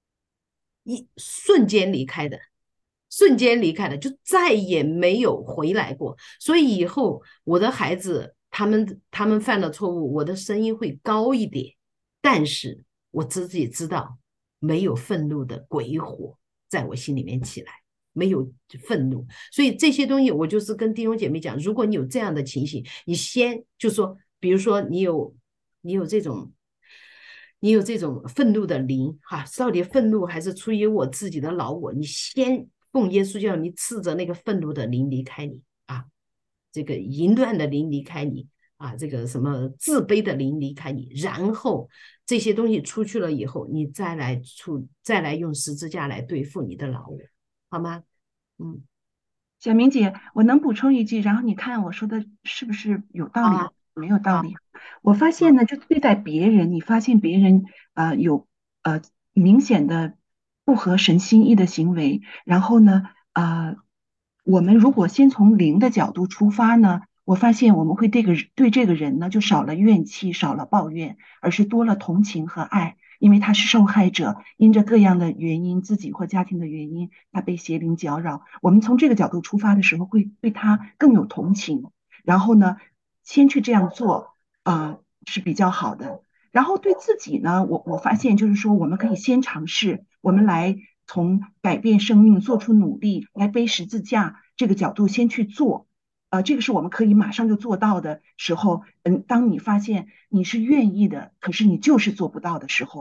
瞬间离开的。瞬间离开了，就再也没有回来过。所以以后我的孩子他们犯了错误，我的声音会高一点，但是我自己知道没有愤怒的鬼火在我心里面起来，没有愤怒。所以这些东西我就是跟弟兄姐妹讲，如果你有这样的情形，你先就说，比如说你有这种。你有这种愤怒的灵，哈，到底愤怒还是出于我自己的老我？你先奉耶稣叫你斥责那个愤怒的灵离开你啊，这个淫乱的灵离开你啊，这个什么自卑的灵离开你，然后这些东西出去了以后，你再来用十字架来对付你的老我，好吗？嗯， 小明姐，我能补充一句，然后你看我说的是不是有道理， 好啊， 没有道好， 理？我发好， 现呢，就对待别人，你发现别人有明显的不合神心意的行为，然后呢我们如果先从灵的角度出发呢，我发现我们会对这个人呢就少了怨气，少了抱怨，而是多了同情和爱。因为他是受害者，因着各样的原因，自己或家庭的原因，他被邪灵搅扰。我们从这个角度出发的时候，会对他更有同情，然后呢，先去这样做，是比较好的。然后对自己呢，我发现就是说，我们可以先尝试，我们来从改变生命、做出努力，来背十字架这个角度先去做。这个是我们可以马上就做到的时候，当你发现你是愿意的，可是你就是做不到的时候，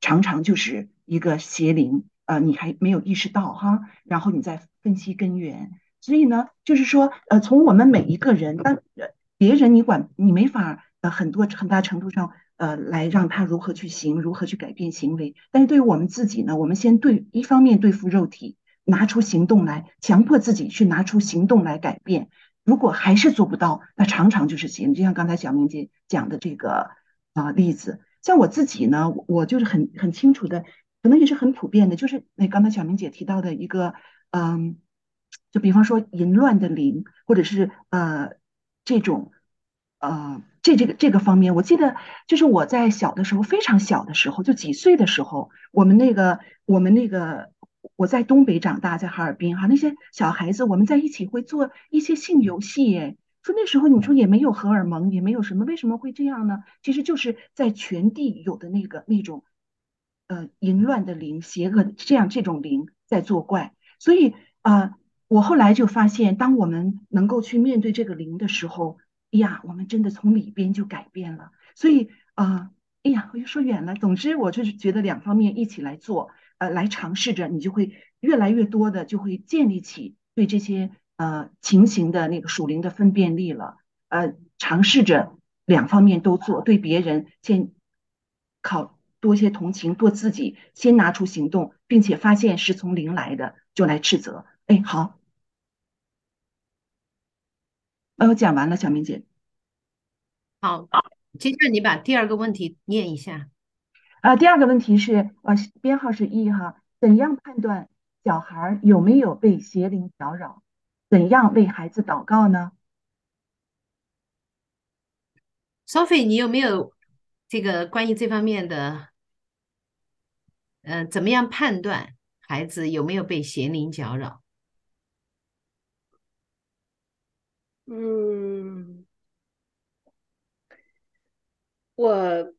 常常就是一个邪灵，你还没有意识到哈，然后你再分析根源。所以呢，就是说，从我们每一个人，别人你没法很大程度上来让他如何去行，如何去改变行为。但是对于我们自己呢，我们先一方面对付肉体，拿出行动来，强迫自己去拿出行动来改变。如果还是做不到，那常常就是行。就像刚才小明姐讲的这个例子，像我自己呢，我就是很清楚的，可能也是很普遍的，就是那刚才小明姐提到的一个，嗯，就比方说淫乱的灵，或者是这种这个方面，我记得就是我在小的时候，非常小的时候，就几岁的时候，我们那个我在东北长大，在哈尔滨哈，那些小孩子我们在一起会做一些性游戏，哎，说那时候你说也没有荷尔蒙，也没有什么，为什么会这样呢？其实就是在全地有的那种淫乱的灵、邪恶的这种灵在作怪，所以我后来就发现，当我们能够去面对这个灵的时候，哎呀，我们真的从里边就改变了。所以哎呀，我又说远了。总之，我就是觉得两方面一起来做，来尝试着，你就会越来越多的就会建立起对这些情形的那个属灵的分辨力了。尝试着两方面都做，对别人先多一些同情，多自己先拿出行动，并且发现是从零来的，就来斥责。哎，好，我讲完了，小明姐。 好，接下来你把第二个问题念一下。 第二个问题是，编号是一哈，怎样判断小孩有没有被邪灵搅扰？怎样为孩子祷告呢？ Sophie，你有没有这个关于这方面的，怎么样判断孩子有没有被邪灵搅扰？ 嗯，我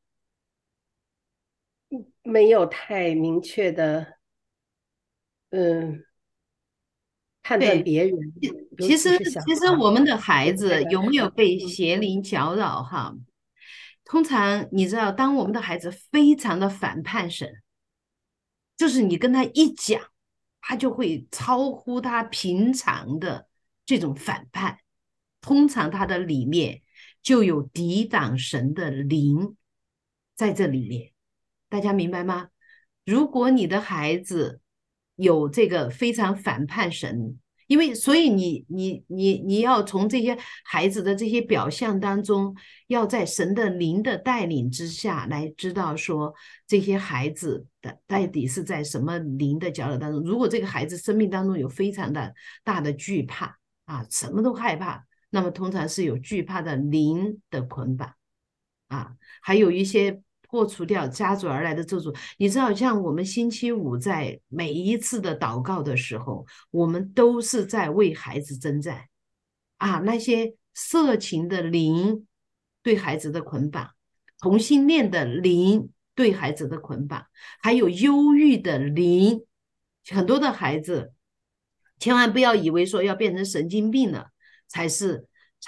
没有太明确的嗯判断对， 别人，尤其实其是小其实孩儿我们的孩有没有子有没有看。 被邪灵搅扰哈？通常你知道，当我们的孩子非常的反叛神，就是你跟他一讲，他就会超乎他平常的这种反叛。通常他的里面就有抵挡神的灵在这里面，大家明白吗？如果你的孩子有这个非常反叛神，因为所以你要从这些孩子的这些表象当中，要在神的灵的带领之下来知道说这些孩子的到底是在什么灵的搅扰当中。如果这个孩子生命当中有非常的大的惧怕啊，什么都害怕，那么通常是有惧怕的灵的捆绑。啊，还有一些破除掉家族而来的咒诅。你知道，像我们星期五在每一次的祷告的时候，我们都是在为孩子征战啊，那些色情的灵对孩子的捆绑，同性恋的灵对孩子的捆绑，还有忧郁的灵，很多的孩子千万不要以为说要变成神经病了才是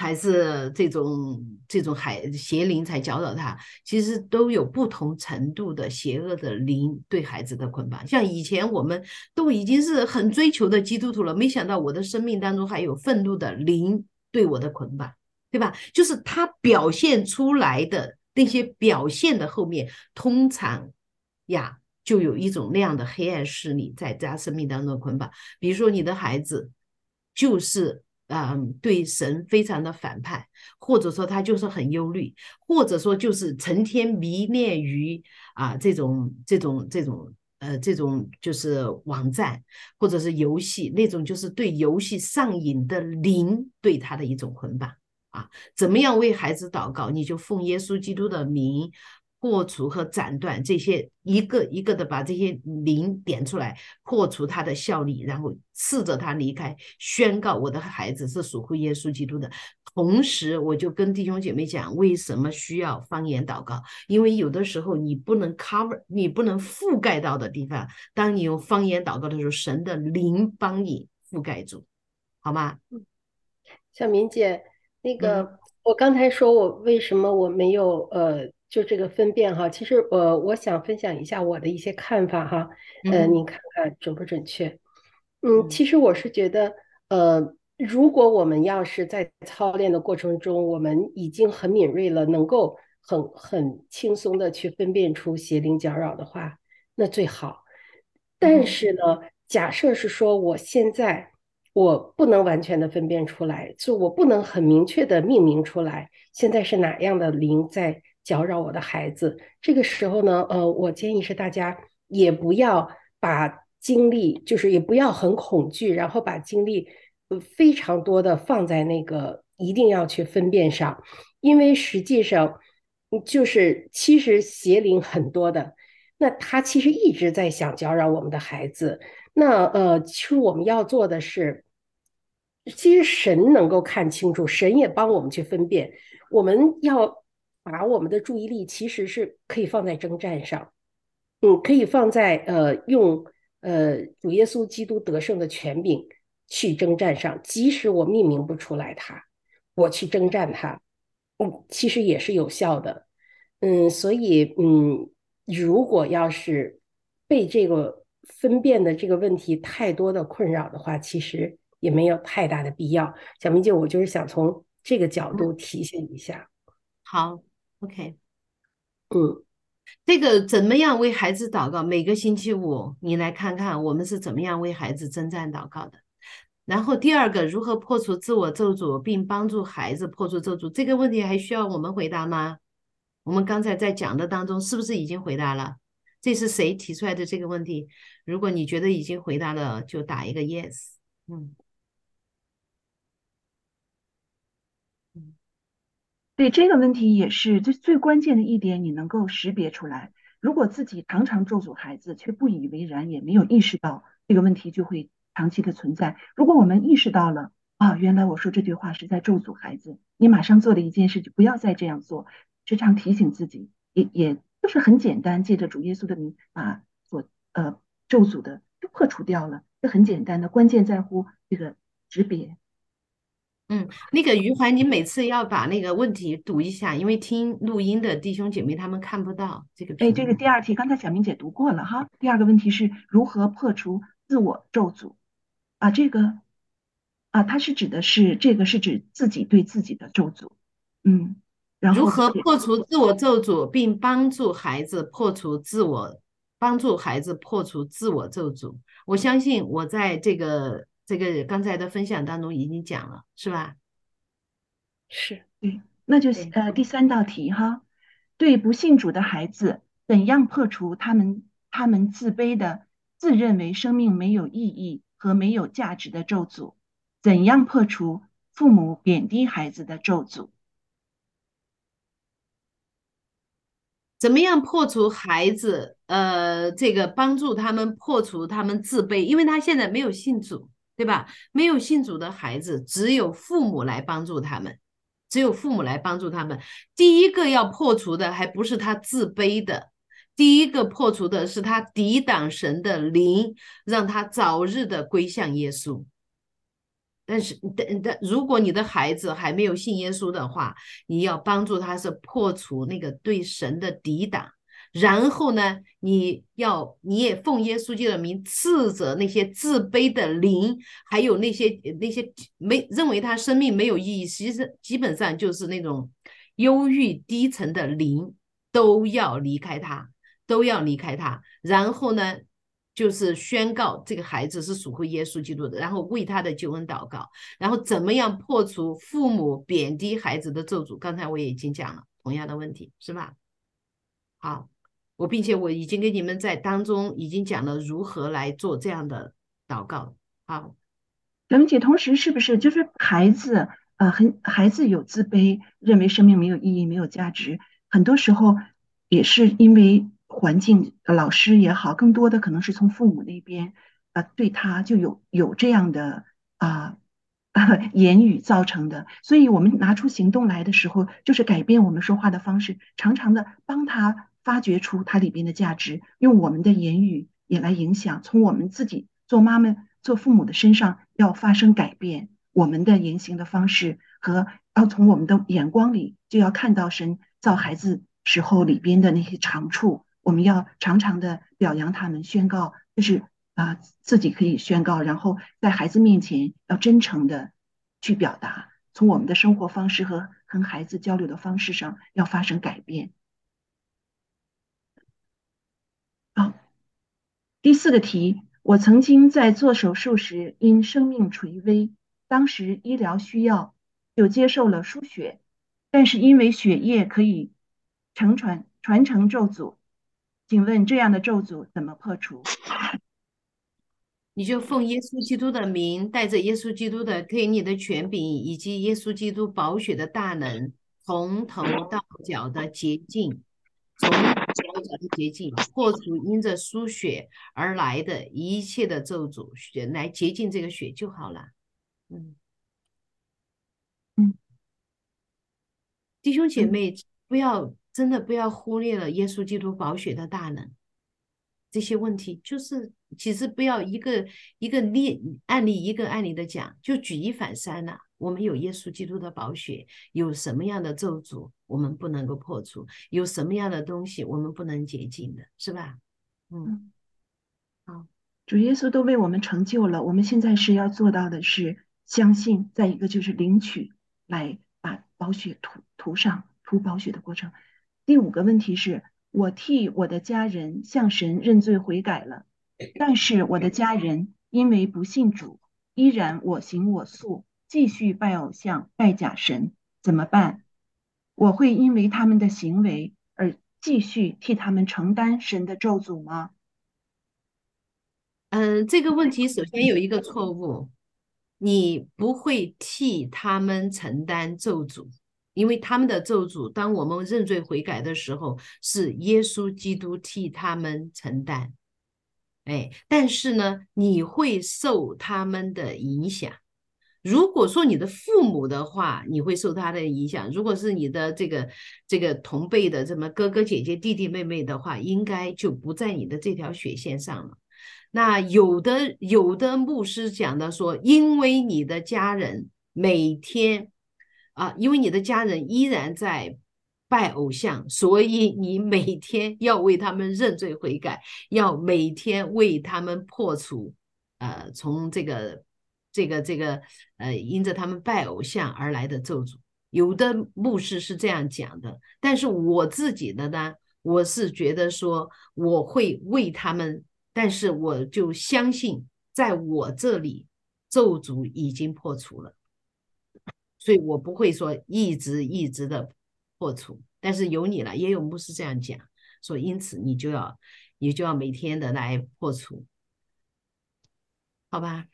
这种邪灵才搅扰他，其实都有不同程度的邪恶的灵对孩子的捆绑。像以前我们都已经是很追求的基督徒了，没想到我的生命当中还有愤怒的灵对我的捆绑，对吧？就是他表现出来的那些表现的后面，通常呀就有一种那样的黑暗势力在他生命当中的捆绑。比如说你的孩子就是对神非常的反叛，或者说他就是很忧虑，或者说就是成天迷恋于这种就是网站或者是游戏那种就是对游戏上瘾的灵对他的一种捆绑啊。怎么样为孩子祷告？你就奉耶稣基督的名破除和斩断这些，一个一个的把这些灵点出来，破除他的效力，然后斥着他离开，宣告我的孩子是属乎耶稣基督的。同时，我就跟弟兄姐妹讲，为什么需要方言祷告？因为有的时候你不能 cover，你不能覆盖到的地方，当你用方言祷告的时候，神的灵帮你覆盖住，好吗？ 小明姐，那嗯个我刚才说我为什么我没有就这个分辨哈，其实我想分享一下我的一些看法哈， 嗯哼， 您看看准不准确？ 嗯其实我是觉得，如果我们要是在操练的过程中，我们已经很敏锐了，能够很轻松的去分辨出邪灵搅扰的话，那最好。但嗯哼， 是呢，假设是说我现在我不能完全的分辨出来，就我不能很明确的命名出来，现在是哪样的灵在搅扰我的孩子。这个时候呢，我建议是大家也不要把精力，就是也不要很恐惧，然后把精力非常多的放在那个一定要去分辨上，因为实际上就是其实邪灵很多的。那他其实一直在想搅扰我们的孩子。那其实我们要做的是，其实神能够看清楚，神也帮我们去分辨。我们要把我们的注意力其实是可以放在征战上，可以放在用主耶稣基督得胜的权柄去征战上，即使我命名不出来他，我去征战他，其实也是有效的。所以如果要是被这个分辨的这个问题太多的困扰的话，其实也没有太大的必要。小明姐，我就是想从这个角度嗯， 提醒一下。 好，OK。 嗯这个怎么样为孩子祷告？每个星期五你来看看我们是怎么样为孩子征战祷告的。然后第二个，如何破除自我咒诅，并帮助孩子破除咒诅？这个问题还需要我们回答吗？我们刚才在讲的当中是不是已经回答了？这是谁提出来的这个问题？如果你觉得已经回答了，就打一个 yes。嗯嗯， 对这个问题也是最关键的一点，你能够识别出来。如果自己常常咒诅孩子，却不以为然，也没有意识到这个问题，就会长期的存在。如果我们意识到了啊，原来我说这句话是在咒诅孩子，你马上做的一件事就不要再这样做，时常提醒自己，也就是很简单，借着主耶稣的名把所咒诅的就破除掉了，这很简单的，关键在乎这个识别。 嗯，那个余淮，你每次要把那个问题读一下，因为听录音的弟兄姐妹他们看不到这个哎， 屏幕。 这个第二题刚才小明姐读过了哈。第二个问题是如何破除自我咒诅啊？这个啊，它是指的是这个是指自己对自己的咒诅，嗯，然如后何破除自我咒诅，并帮助孩子破除自我咒诅？我相信我在这个刚才的分享当中已经讲了，是吧？ 是。 对，那就对， 第三道题哈，对不信主的孩子，怎样破除他们自卑的、自认为生命没有意义和没有价值的咒诅？怎样破除父母贬低孩子的咒诅？ 怎么样破除孩子这个帮助他们破除他们自卑，因为他现在没有信主，对吧？没有信主的孩子，只有父母来帮助他们，只有父母来帮助他们。第一个要破除的还不是他自卑的，第一个破除的是他抵挡神的灵，让他早日的归向耶稣。但如果你的孩子还没有信耶稣的话，你要帮助他是破除那个对神的抵挡，然后呢，你也奉耶稣基督的名斥责那些自卑的灵，还有那些认为他生命没有意义，其实基本上就是那种忧郁低沉的灵，都要离开他，都要离开他。然后呢，就是宣告这个孩子是属乎耶稣基督的，然后为他的救恩祷告，然后怎么样破除父母贬低孩子的咒诅？刚才我也已经讲了同样的问题，是吧？好，并且我已经给你们在当中已经讲了如何来做这样的祷告。好， 小明姐，同时是不是就是孩子孩子有自卑，认为生命没有意义、没有价值，很多时候也是因为环境，老师也好，更多的可能是从父母那边对他就有这样的啊、言语造成的，所以我们拿出行动来的时候，就是改变我们说话的方式，常常的帮他发掘出它里边的价值，用我们的言语也来影响，从我们自己做妈妈、做父母的身上要发生改变，我们的言行的方式和要从我们的眼光里就要看到神造孩子时候里边的那些长处，我们要常常的表扬他们，宣告，就是自己可以宣告，然后在孩子面前要真诚的去表达，从我们的生活方式和跟孩子交流的方式上要发生改变。好，第四个题，我曾经在做手术时因生命垂危，当时医疗需要，就接受了输血，但是因为血液可以传承咒诅，请问这样的咒诅怎么破除？ 你就奉耶稣基督的名，带着耶稣基督的给你的权柄，以及耶稣基督宝血的大能，从头到脚的洁净，从头到脚的洁净，破除因着输血而来的一切的咒诅，血来洁净这个血就好了。 嗯弟兄姐嗯妹，真的不要忽略了耶稣基督宝血的大能。这些问题就是其实不要一个一个案例一个案例的讲，就举一反三呐、我们有耶稣基督的宝血，有什么样的咒诅我们不能够破除，有什么样的东西我们不能洁净的，是吧？ 嗯， 好， 主耶稣都为我们成就了，我们现在是要做到的是相信，再一个就是领取，来把宝血涂上，涂宝血的过程。第五个问题是，我替我的家人向神认罪悔改了，但是我的家人因为不信主，依然我行我素，继续拜偶像、拜假神，怎么办？我会因为他们的行为而继续替他们承担神的咒诅吗？ 这个问题首先有一个错误，你不会替他们承担咒诅，因为他们的咒诅，当我们认罪悔改的时候，是耶稣基督替他们承担。哎，但是呢，你会受他们的影响。如果说你的父母的话，你会受他的影响；如果是你的这个同辈的什么哥哥姐姐、弟弟妹妹的话，应该就不在你的这条血线上了。那有的牧师讲的说，因为你的家人每天因为你的家人依然在拜偶像，所以你每天要为他们认罪悔改，要每天为他们破除从因着他们拜偶像而来的咒诅。有的牧师是这样讲的，但是我自己的呢，我是觉得说我会为他们，但是我就相信在我这里咒诅已经破除了，所以我不会说一直的破除。但是有你了，也有牧师这样讲，说因此你就要每天的来破除，好吧？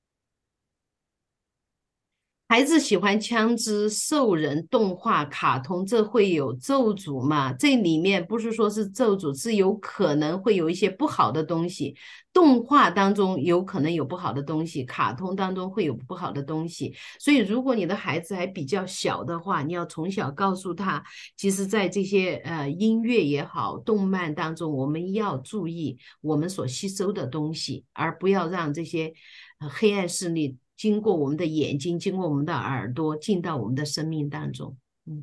孩子喜欢枪支、兽人、动画、卡通，这会有咒诅吗？这里面不是说是咒诅，是有可能会有一些不好的东西。动画当中有可能有不好的东西，卡通当中会有不好的东西。所以，如果你的孩子还比较小的话，你要从小告诉他，其实，在这些音乐也好、动漫当中，我们要注意我们所吸收的东西，而不要让这些黑暗势力经过我们的眼睛，经过我们的耳朵，进到我们的生命当中。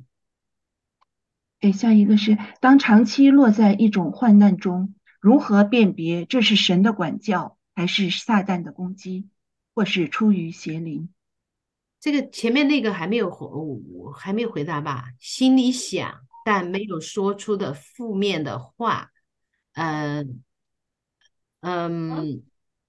对，下一个是当长期落在一种患难中，如何辨别这是神的管教，还是撒旦的攻击，或是出于邪灵？ 这个前面那个还没有回答吧？心里想但没有说出的负面的话，嗯嗯，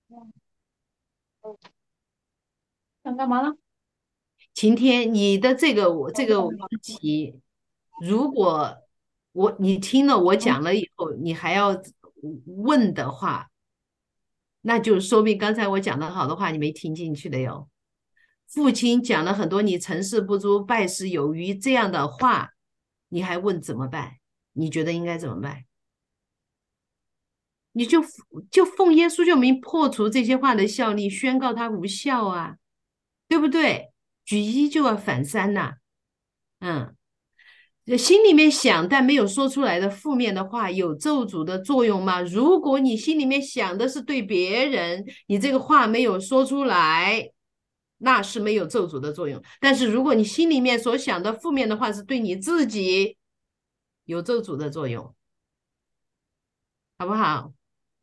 想干嘛了？ 晴天，你的这个问题，如果你听了我嗯讲了以后，你还要问的话，那就说明刚才我讲的好的话你没听进去的哟。父亲讲了很多你成事不足败事有余这样的话，你还问怎么办？你觉得应该怎么办？你就奉耶稣救名破除这些话的效力，宣告它无效啊，对不对？举一就要反三呐、嗯。心里面想但没有说出来的负面的话，有咒诅的作用吗？如果你心里面想的是对别人，你这个话没有说出来，那是没有咒诅的作用。但是如果你心里面所想的负面的话是对你自己， 有咒诅的作用，好不好？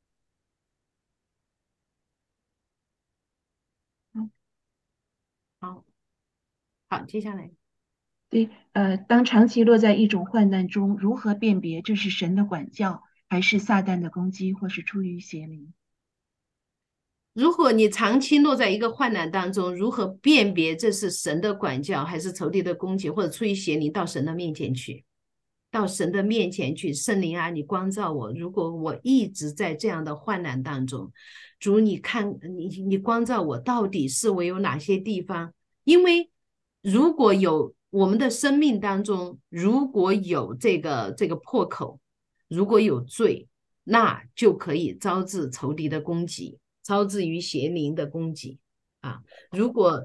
嗯， 好，好，接下来。 对，当长期落在一种患难中，如何辨别这是神的管教，还是撒旦的攻击，或是出于邪灵？ 如果你长期落在一个患难当中，如何辨别这是神的管教，还是仇敌的攻击，或者出于邪灵到神的面前去？到神的面前去，圣灵啊，你光照我。如果我一直在这样的患难当中，主，你看，你光照我，到底是我有哪些地方？因为如果有我们的生命当中，如果有这个破口，如果有罪，那就可以招致仇敌的攻击，招致于邪灵的攻击啊。如果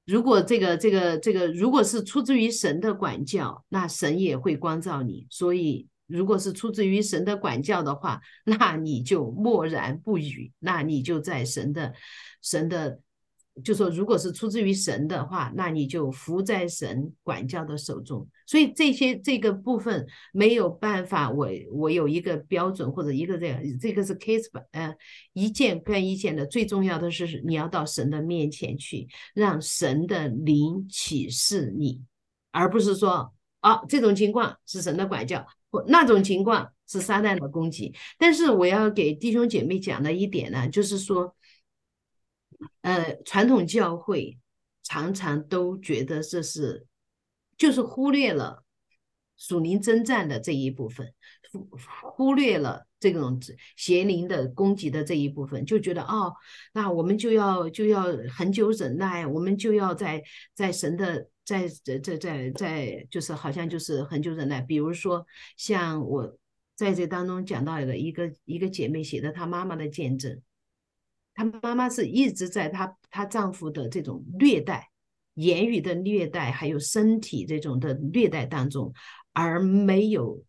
如果是出自于神的管教，那神也会光照你。所以，如果是出自于神的管教的话，那你就默然不语，那你就在神的，就说如果是出自于神的话，那你就服在神管教的手中。所以这个部分没有办法，我有一个标准或者一个这个是 case 一件跟一件的，最重要的是你要到神的面前去。让神的灵启示你，而不是说这种情况是神的管教，或那种情况是撒旦的攻击。但是我要给弟兄姐妹讲的一点呢，就是说，传统教会常常都觉得这是，就是忽略了属灵征战的这一部分，忽略了这种邪灵的攻击的这一部分，就觉得那我们就要恒久忍耐，我们就要在神的在就是好像就是恒久忍耐。比如说像我在这当中讲到一个姐妹写的她妈妈的见证。她妈妈是一直在她丈夫的这种虐待、言语的虐待，还有身体这种的虐待当中，而没有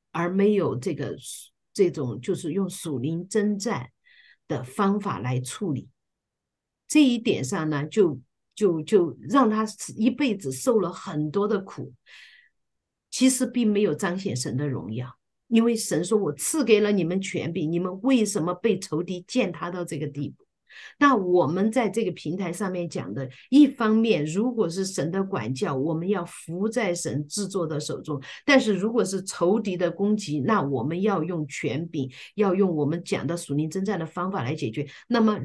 这种就是用属灵征战的方法来处理。这一点上呢，就让她一辈子受了很多的苦，其实并没有彰显神的荣耀。因为神说：“我赐给了你们权柄，你们为什么被仇敌践踏到这个地步？”那我们在这个平台上面讲的，一方面如果是神的管教，我们要服在神制作的手中；但是如果是仇敌的攻击，那我们要用权柄，要用我们讲的属灵征战的方法来解决。那么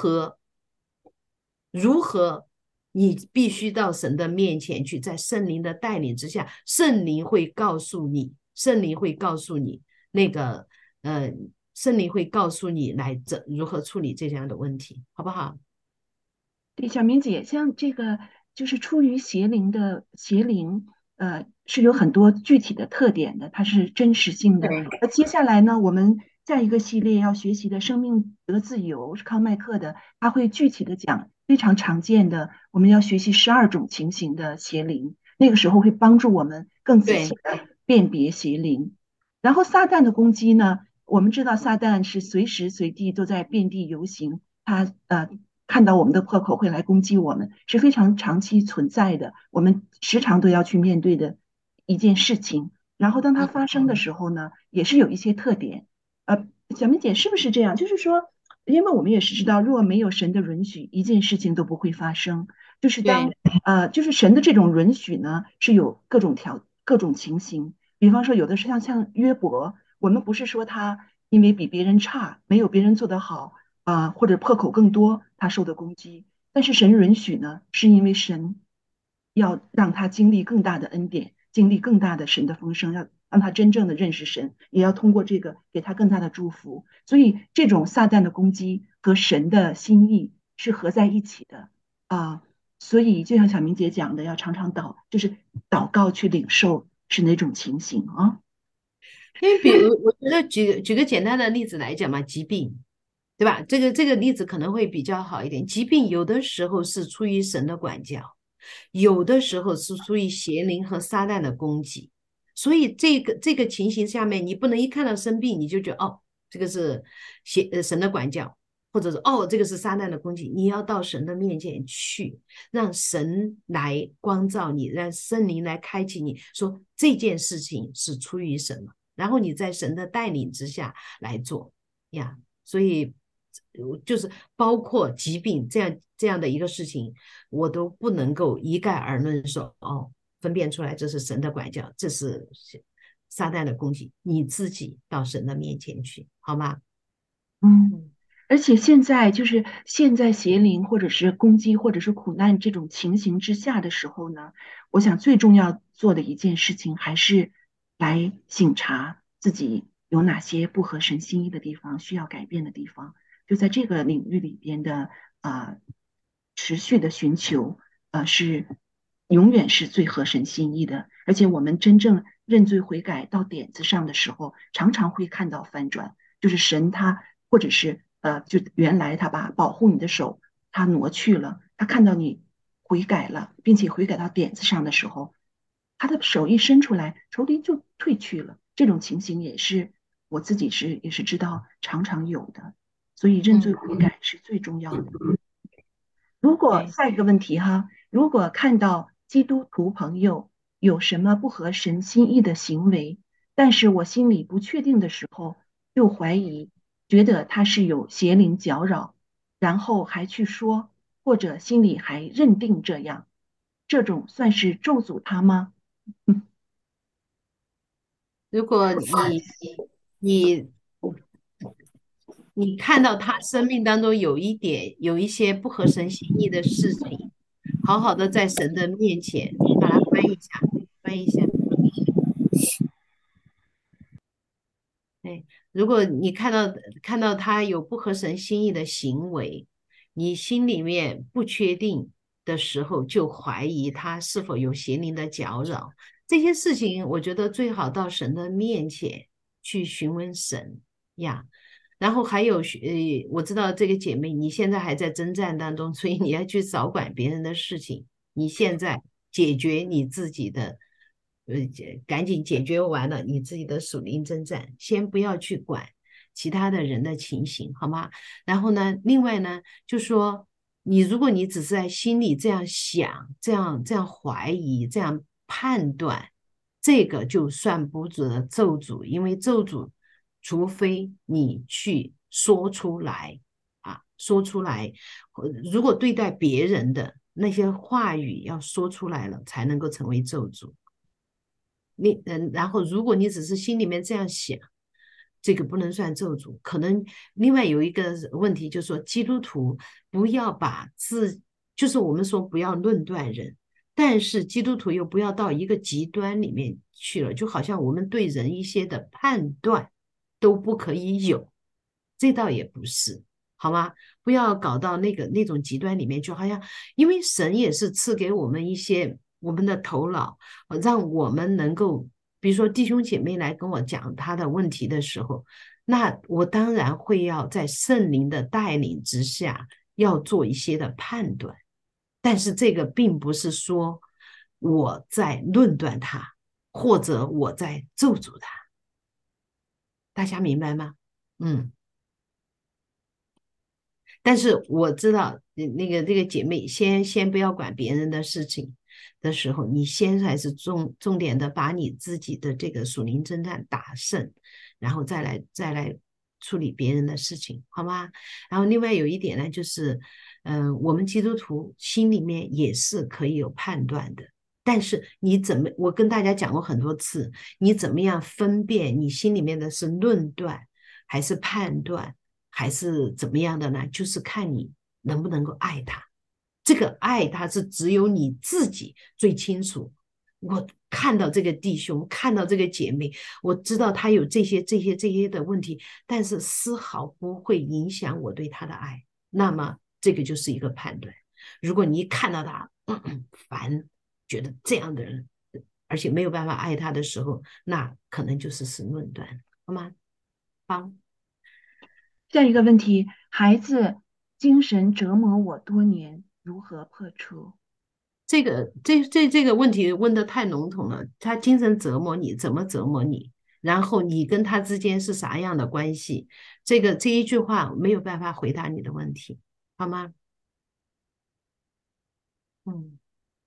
如何？你必须到神的面前去，在圣灵的带领之下，圣灵会告诉你，圣灵会告诉你那个圣灵会告诉你如何处理这样的问题，好不好？ 对，小明姐，像这个就是出于邪灵的邪灵，是有很多具体的特点的，它是真实性的。 对接下来呢，我们下一个系列要学习的《生命得自由》是康麦克的，他会具体的讲非常常见的，我们要学习12种情形的邪灵，那个时候会帮助我们更仔细对的辨别邪灵。然后撒旦的攻击呢，我们知道撒旦是随时随地都在遍地游行，他看到我们的破口会来攻击我们，是非常长期存在的，我们时常都要去面对的一件事情。然后当它发生的时候呢，也是有一些特点。小明姐是不是这样？就是说，因为我们也是知道，如果没有神的允许，一件事情都不会发生。就是当对就是神的这种允许呢，是有各种情形。比方说，有的是像约伯，我们不是说他因为比别人差，没有别人做得好。或者破口更多，他受的攻击。但是神允许呢，是因为神要让他经历更大的恩典，经历更大的神的丰盛，要让他真正的认识神，也要通过这个给他更大的祝福。所以这种撒旦的攻击和神的心意是合在一起的啊。所以就像小明姐讲的，要常常就是祷告去领受是哪种情形啊？ 因为比如我觉得举个简单的例子来讲嘛，疾病，对吧？这个例子可能会比较好一点。疾病有的时候是出于神的管教，有的时候是出于邪灵和撒旦的攻击。所以这个情形下面，你不能一看到生病你就觉得这个是神的管教。 或者是哦，这个是撒旦的攻击，你要到神的面前去，让神来光照你，让圣灵来开启你，说这件事情是出于什么，然后你在神的带领之下来做呀。所以就是包括疾病这样的一个事情，我都不能够一概而论说哦，分辨出来这是神的管教，这是撒旦的攻击，你自己到神的面前去，好吗？ 嗯。 嗯。 而且现在邪灵或者是攻击或者是苦难这种情形之下的时候呢，我想最重要做的一件事情还是来省察自己有哪些不合神心意的地方，需要改变的地方。就在这个领域里边的呃持续的寻求，是永远是最合神心意的。而且我们真正认罪悔改到点子上的时候，常常会看到翻转。就是神他或者是就原来他把保护你的手他挪去了，他看到你悔改了，并且悔改到点子上的时候，他的手一伸出来，仇敌就退去了。这种情形也是我自己也是知道常常有的，所以认罪嗯， 悔改是最重要的。如果对。 下一个问题哈，如果看到基督徒朋友有什么不合神心意的行为，但是我心里不确定的时候，又怀疑，觉得他是有邪灵搅扰，然后还去说，或者心里还认定这样，这种算是咒诅他吗？嗯， 如果你你看到他生命当中有一些不合神心意的事情，好好的在神的面前把它翻一下，翻一下。哎，如果你看到他有不合神心意的行为，你心里面不确定的时候，就怀疑他是否有邪灵的搅扰。这些事情，我觉得最好到神的面前去询问神呀。然后还有我知道这个姐妹你现在还在征战当中，所以你要去少管别人的事情。你现在解决你自己的，赶紧解决完了你自己的属灵征战，先不要去管其他的人的情形，好吗？然后呢，另外呢，就说如果你只是在心里这样想、这样怀疑、这样判断，这个就算不得咒诅，因为咒诅，除非你去说出来啊，说出来，如果对待别人的那些话语要说出来了，才能够成为咒诅。然后如果你只是心里面这样想，这个不能算咒诅。可能另外有一个问题，就是说基督徒不要就是我们说不要论断人，但是基督徒又不要到一个极端里面去了，就好像我们对人一些的判断都不可以有，这倒也不是。好吗？不要搞到那种极端里面，就好像因为神也是赐给我们一些我们的头脑，让我们能够，比如说弟兄姐妹来跟我讲他的问题的时候，那我当然会要在圣灵的带领之下，要做一些的判断。但是这个并不是说我在论断他，或者我在咒诅他，大家明白吗？嗯。但是我知道，这个姐妹先不要管别人的事情的时候，你先还是重点的把你自己的这个属灵征战打胜，然后再来处理别人的事情，好吗？然后另外有一点呢，就是，我们基督徒心里面也是可以有判断的。但是我跟大家讲过很多次，你怎么样分辨你心里面的是论断还是判断？还是怎么样的呢？就是看你能不能够爱他。这个爱他是只有你自己最清楚。我看到这个弟兄，看到这个姐妹，我知道他有这些的问题，但是丝毫不会影响我对他的爱。那么这个就是一个判断。如果你一看到他烦，觉得这样的人，而且没有办法爱他的时候，那可能就是论断，好吗？好。 下一个问题，孩子精神折磨我多年，如何破除？ 这个问题问的太笼统了，他精神折磨你，怎么折磨你？ 然后你跟他之间是啥样的关系？这一句话没有办法回答你的问题，好吗？嗯，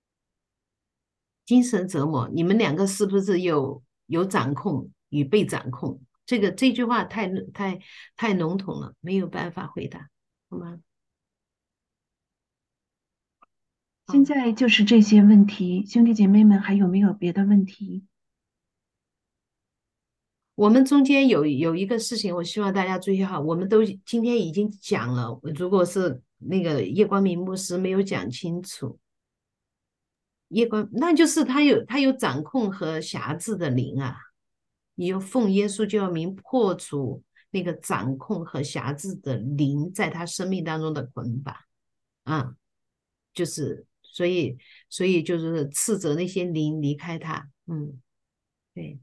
精神折磨，你们两个是不是有掌控与被掌控？这句话太笼统了，没有办法回答，好吗？ 现在就是这些问题，兄弟姐妹们还有没有别的问题？ 我们中间有一个事情，我希望大家注意哈，我们都今天已经讲了，如果是那个叶光明牧师没有讲清楚，那就是他有掌控和辖制的灵啊，你要奉耶稣救名破除那个掌控和辖制的灵在他生命当中的捆绑啊，就是所以就是斥责那些灵离开他，对。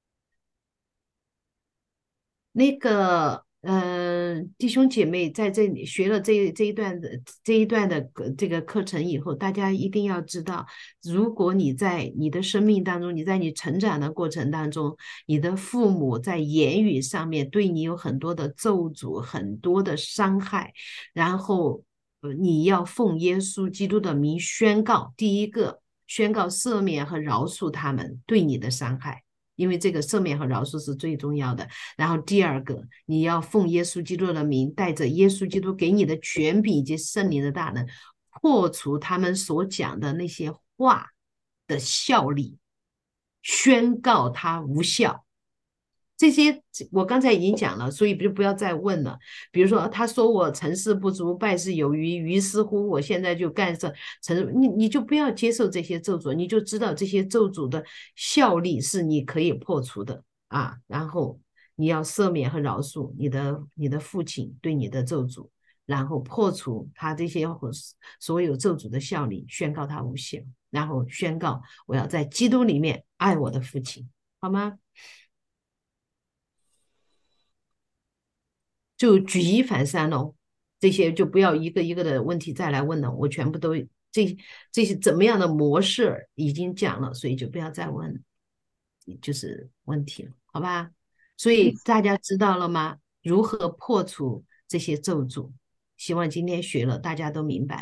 那个，弟兄姐妹在这里学了这一段的这个课程以后，大家一定要知道，如果你在你的生命当中，你在你成长的过程当中，你的父母在言语上面对你有很多的咒诅，很多的伤害，然后，你要奉耶稣基督的名宣告，第一个宣告赦免和饶恕他们对你的伤害。因为这个赦免和饶恕是最重要的。然后第二个，你要奉耶稣基督的名，带着耶稣基督给你的权柄以及圣灵的大能，破除他们所讲的那些话的效力，宣告它无效。这些我刚才已经讲了，所以就不要再问了。比如说，他说我成事不足，败事有余，于是乎我现在就干这成，你就不要接受这些咒诅，你就知道这些咒诅的效力是你可以破除的啊。然后你要赦免和饶恕你的父亲对你的咒诅，然后破除他这些所有咒诅的效力，宣告他无效，然后宣告我要在基督里面爱我的父亲，好吗？就举一反三喽，这些就不要一个一个的问题再来问了，我全部都这些怎么样的模式已经讲了，所以就不要再问，就是问题了，好吧？所以大家知道了吗？如何破除这些咒诅？希望今天学了，大家都明白。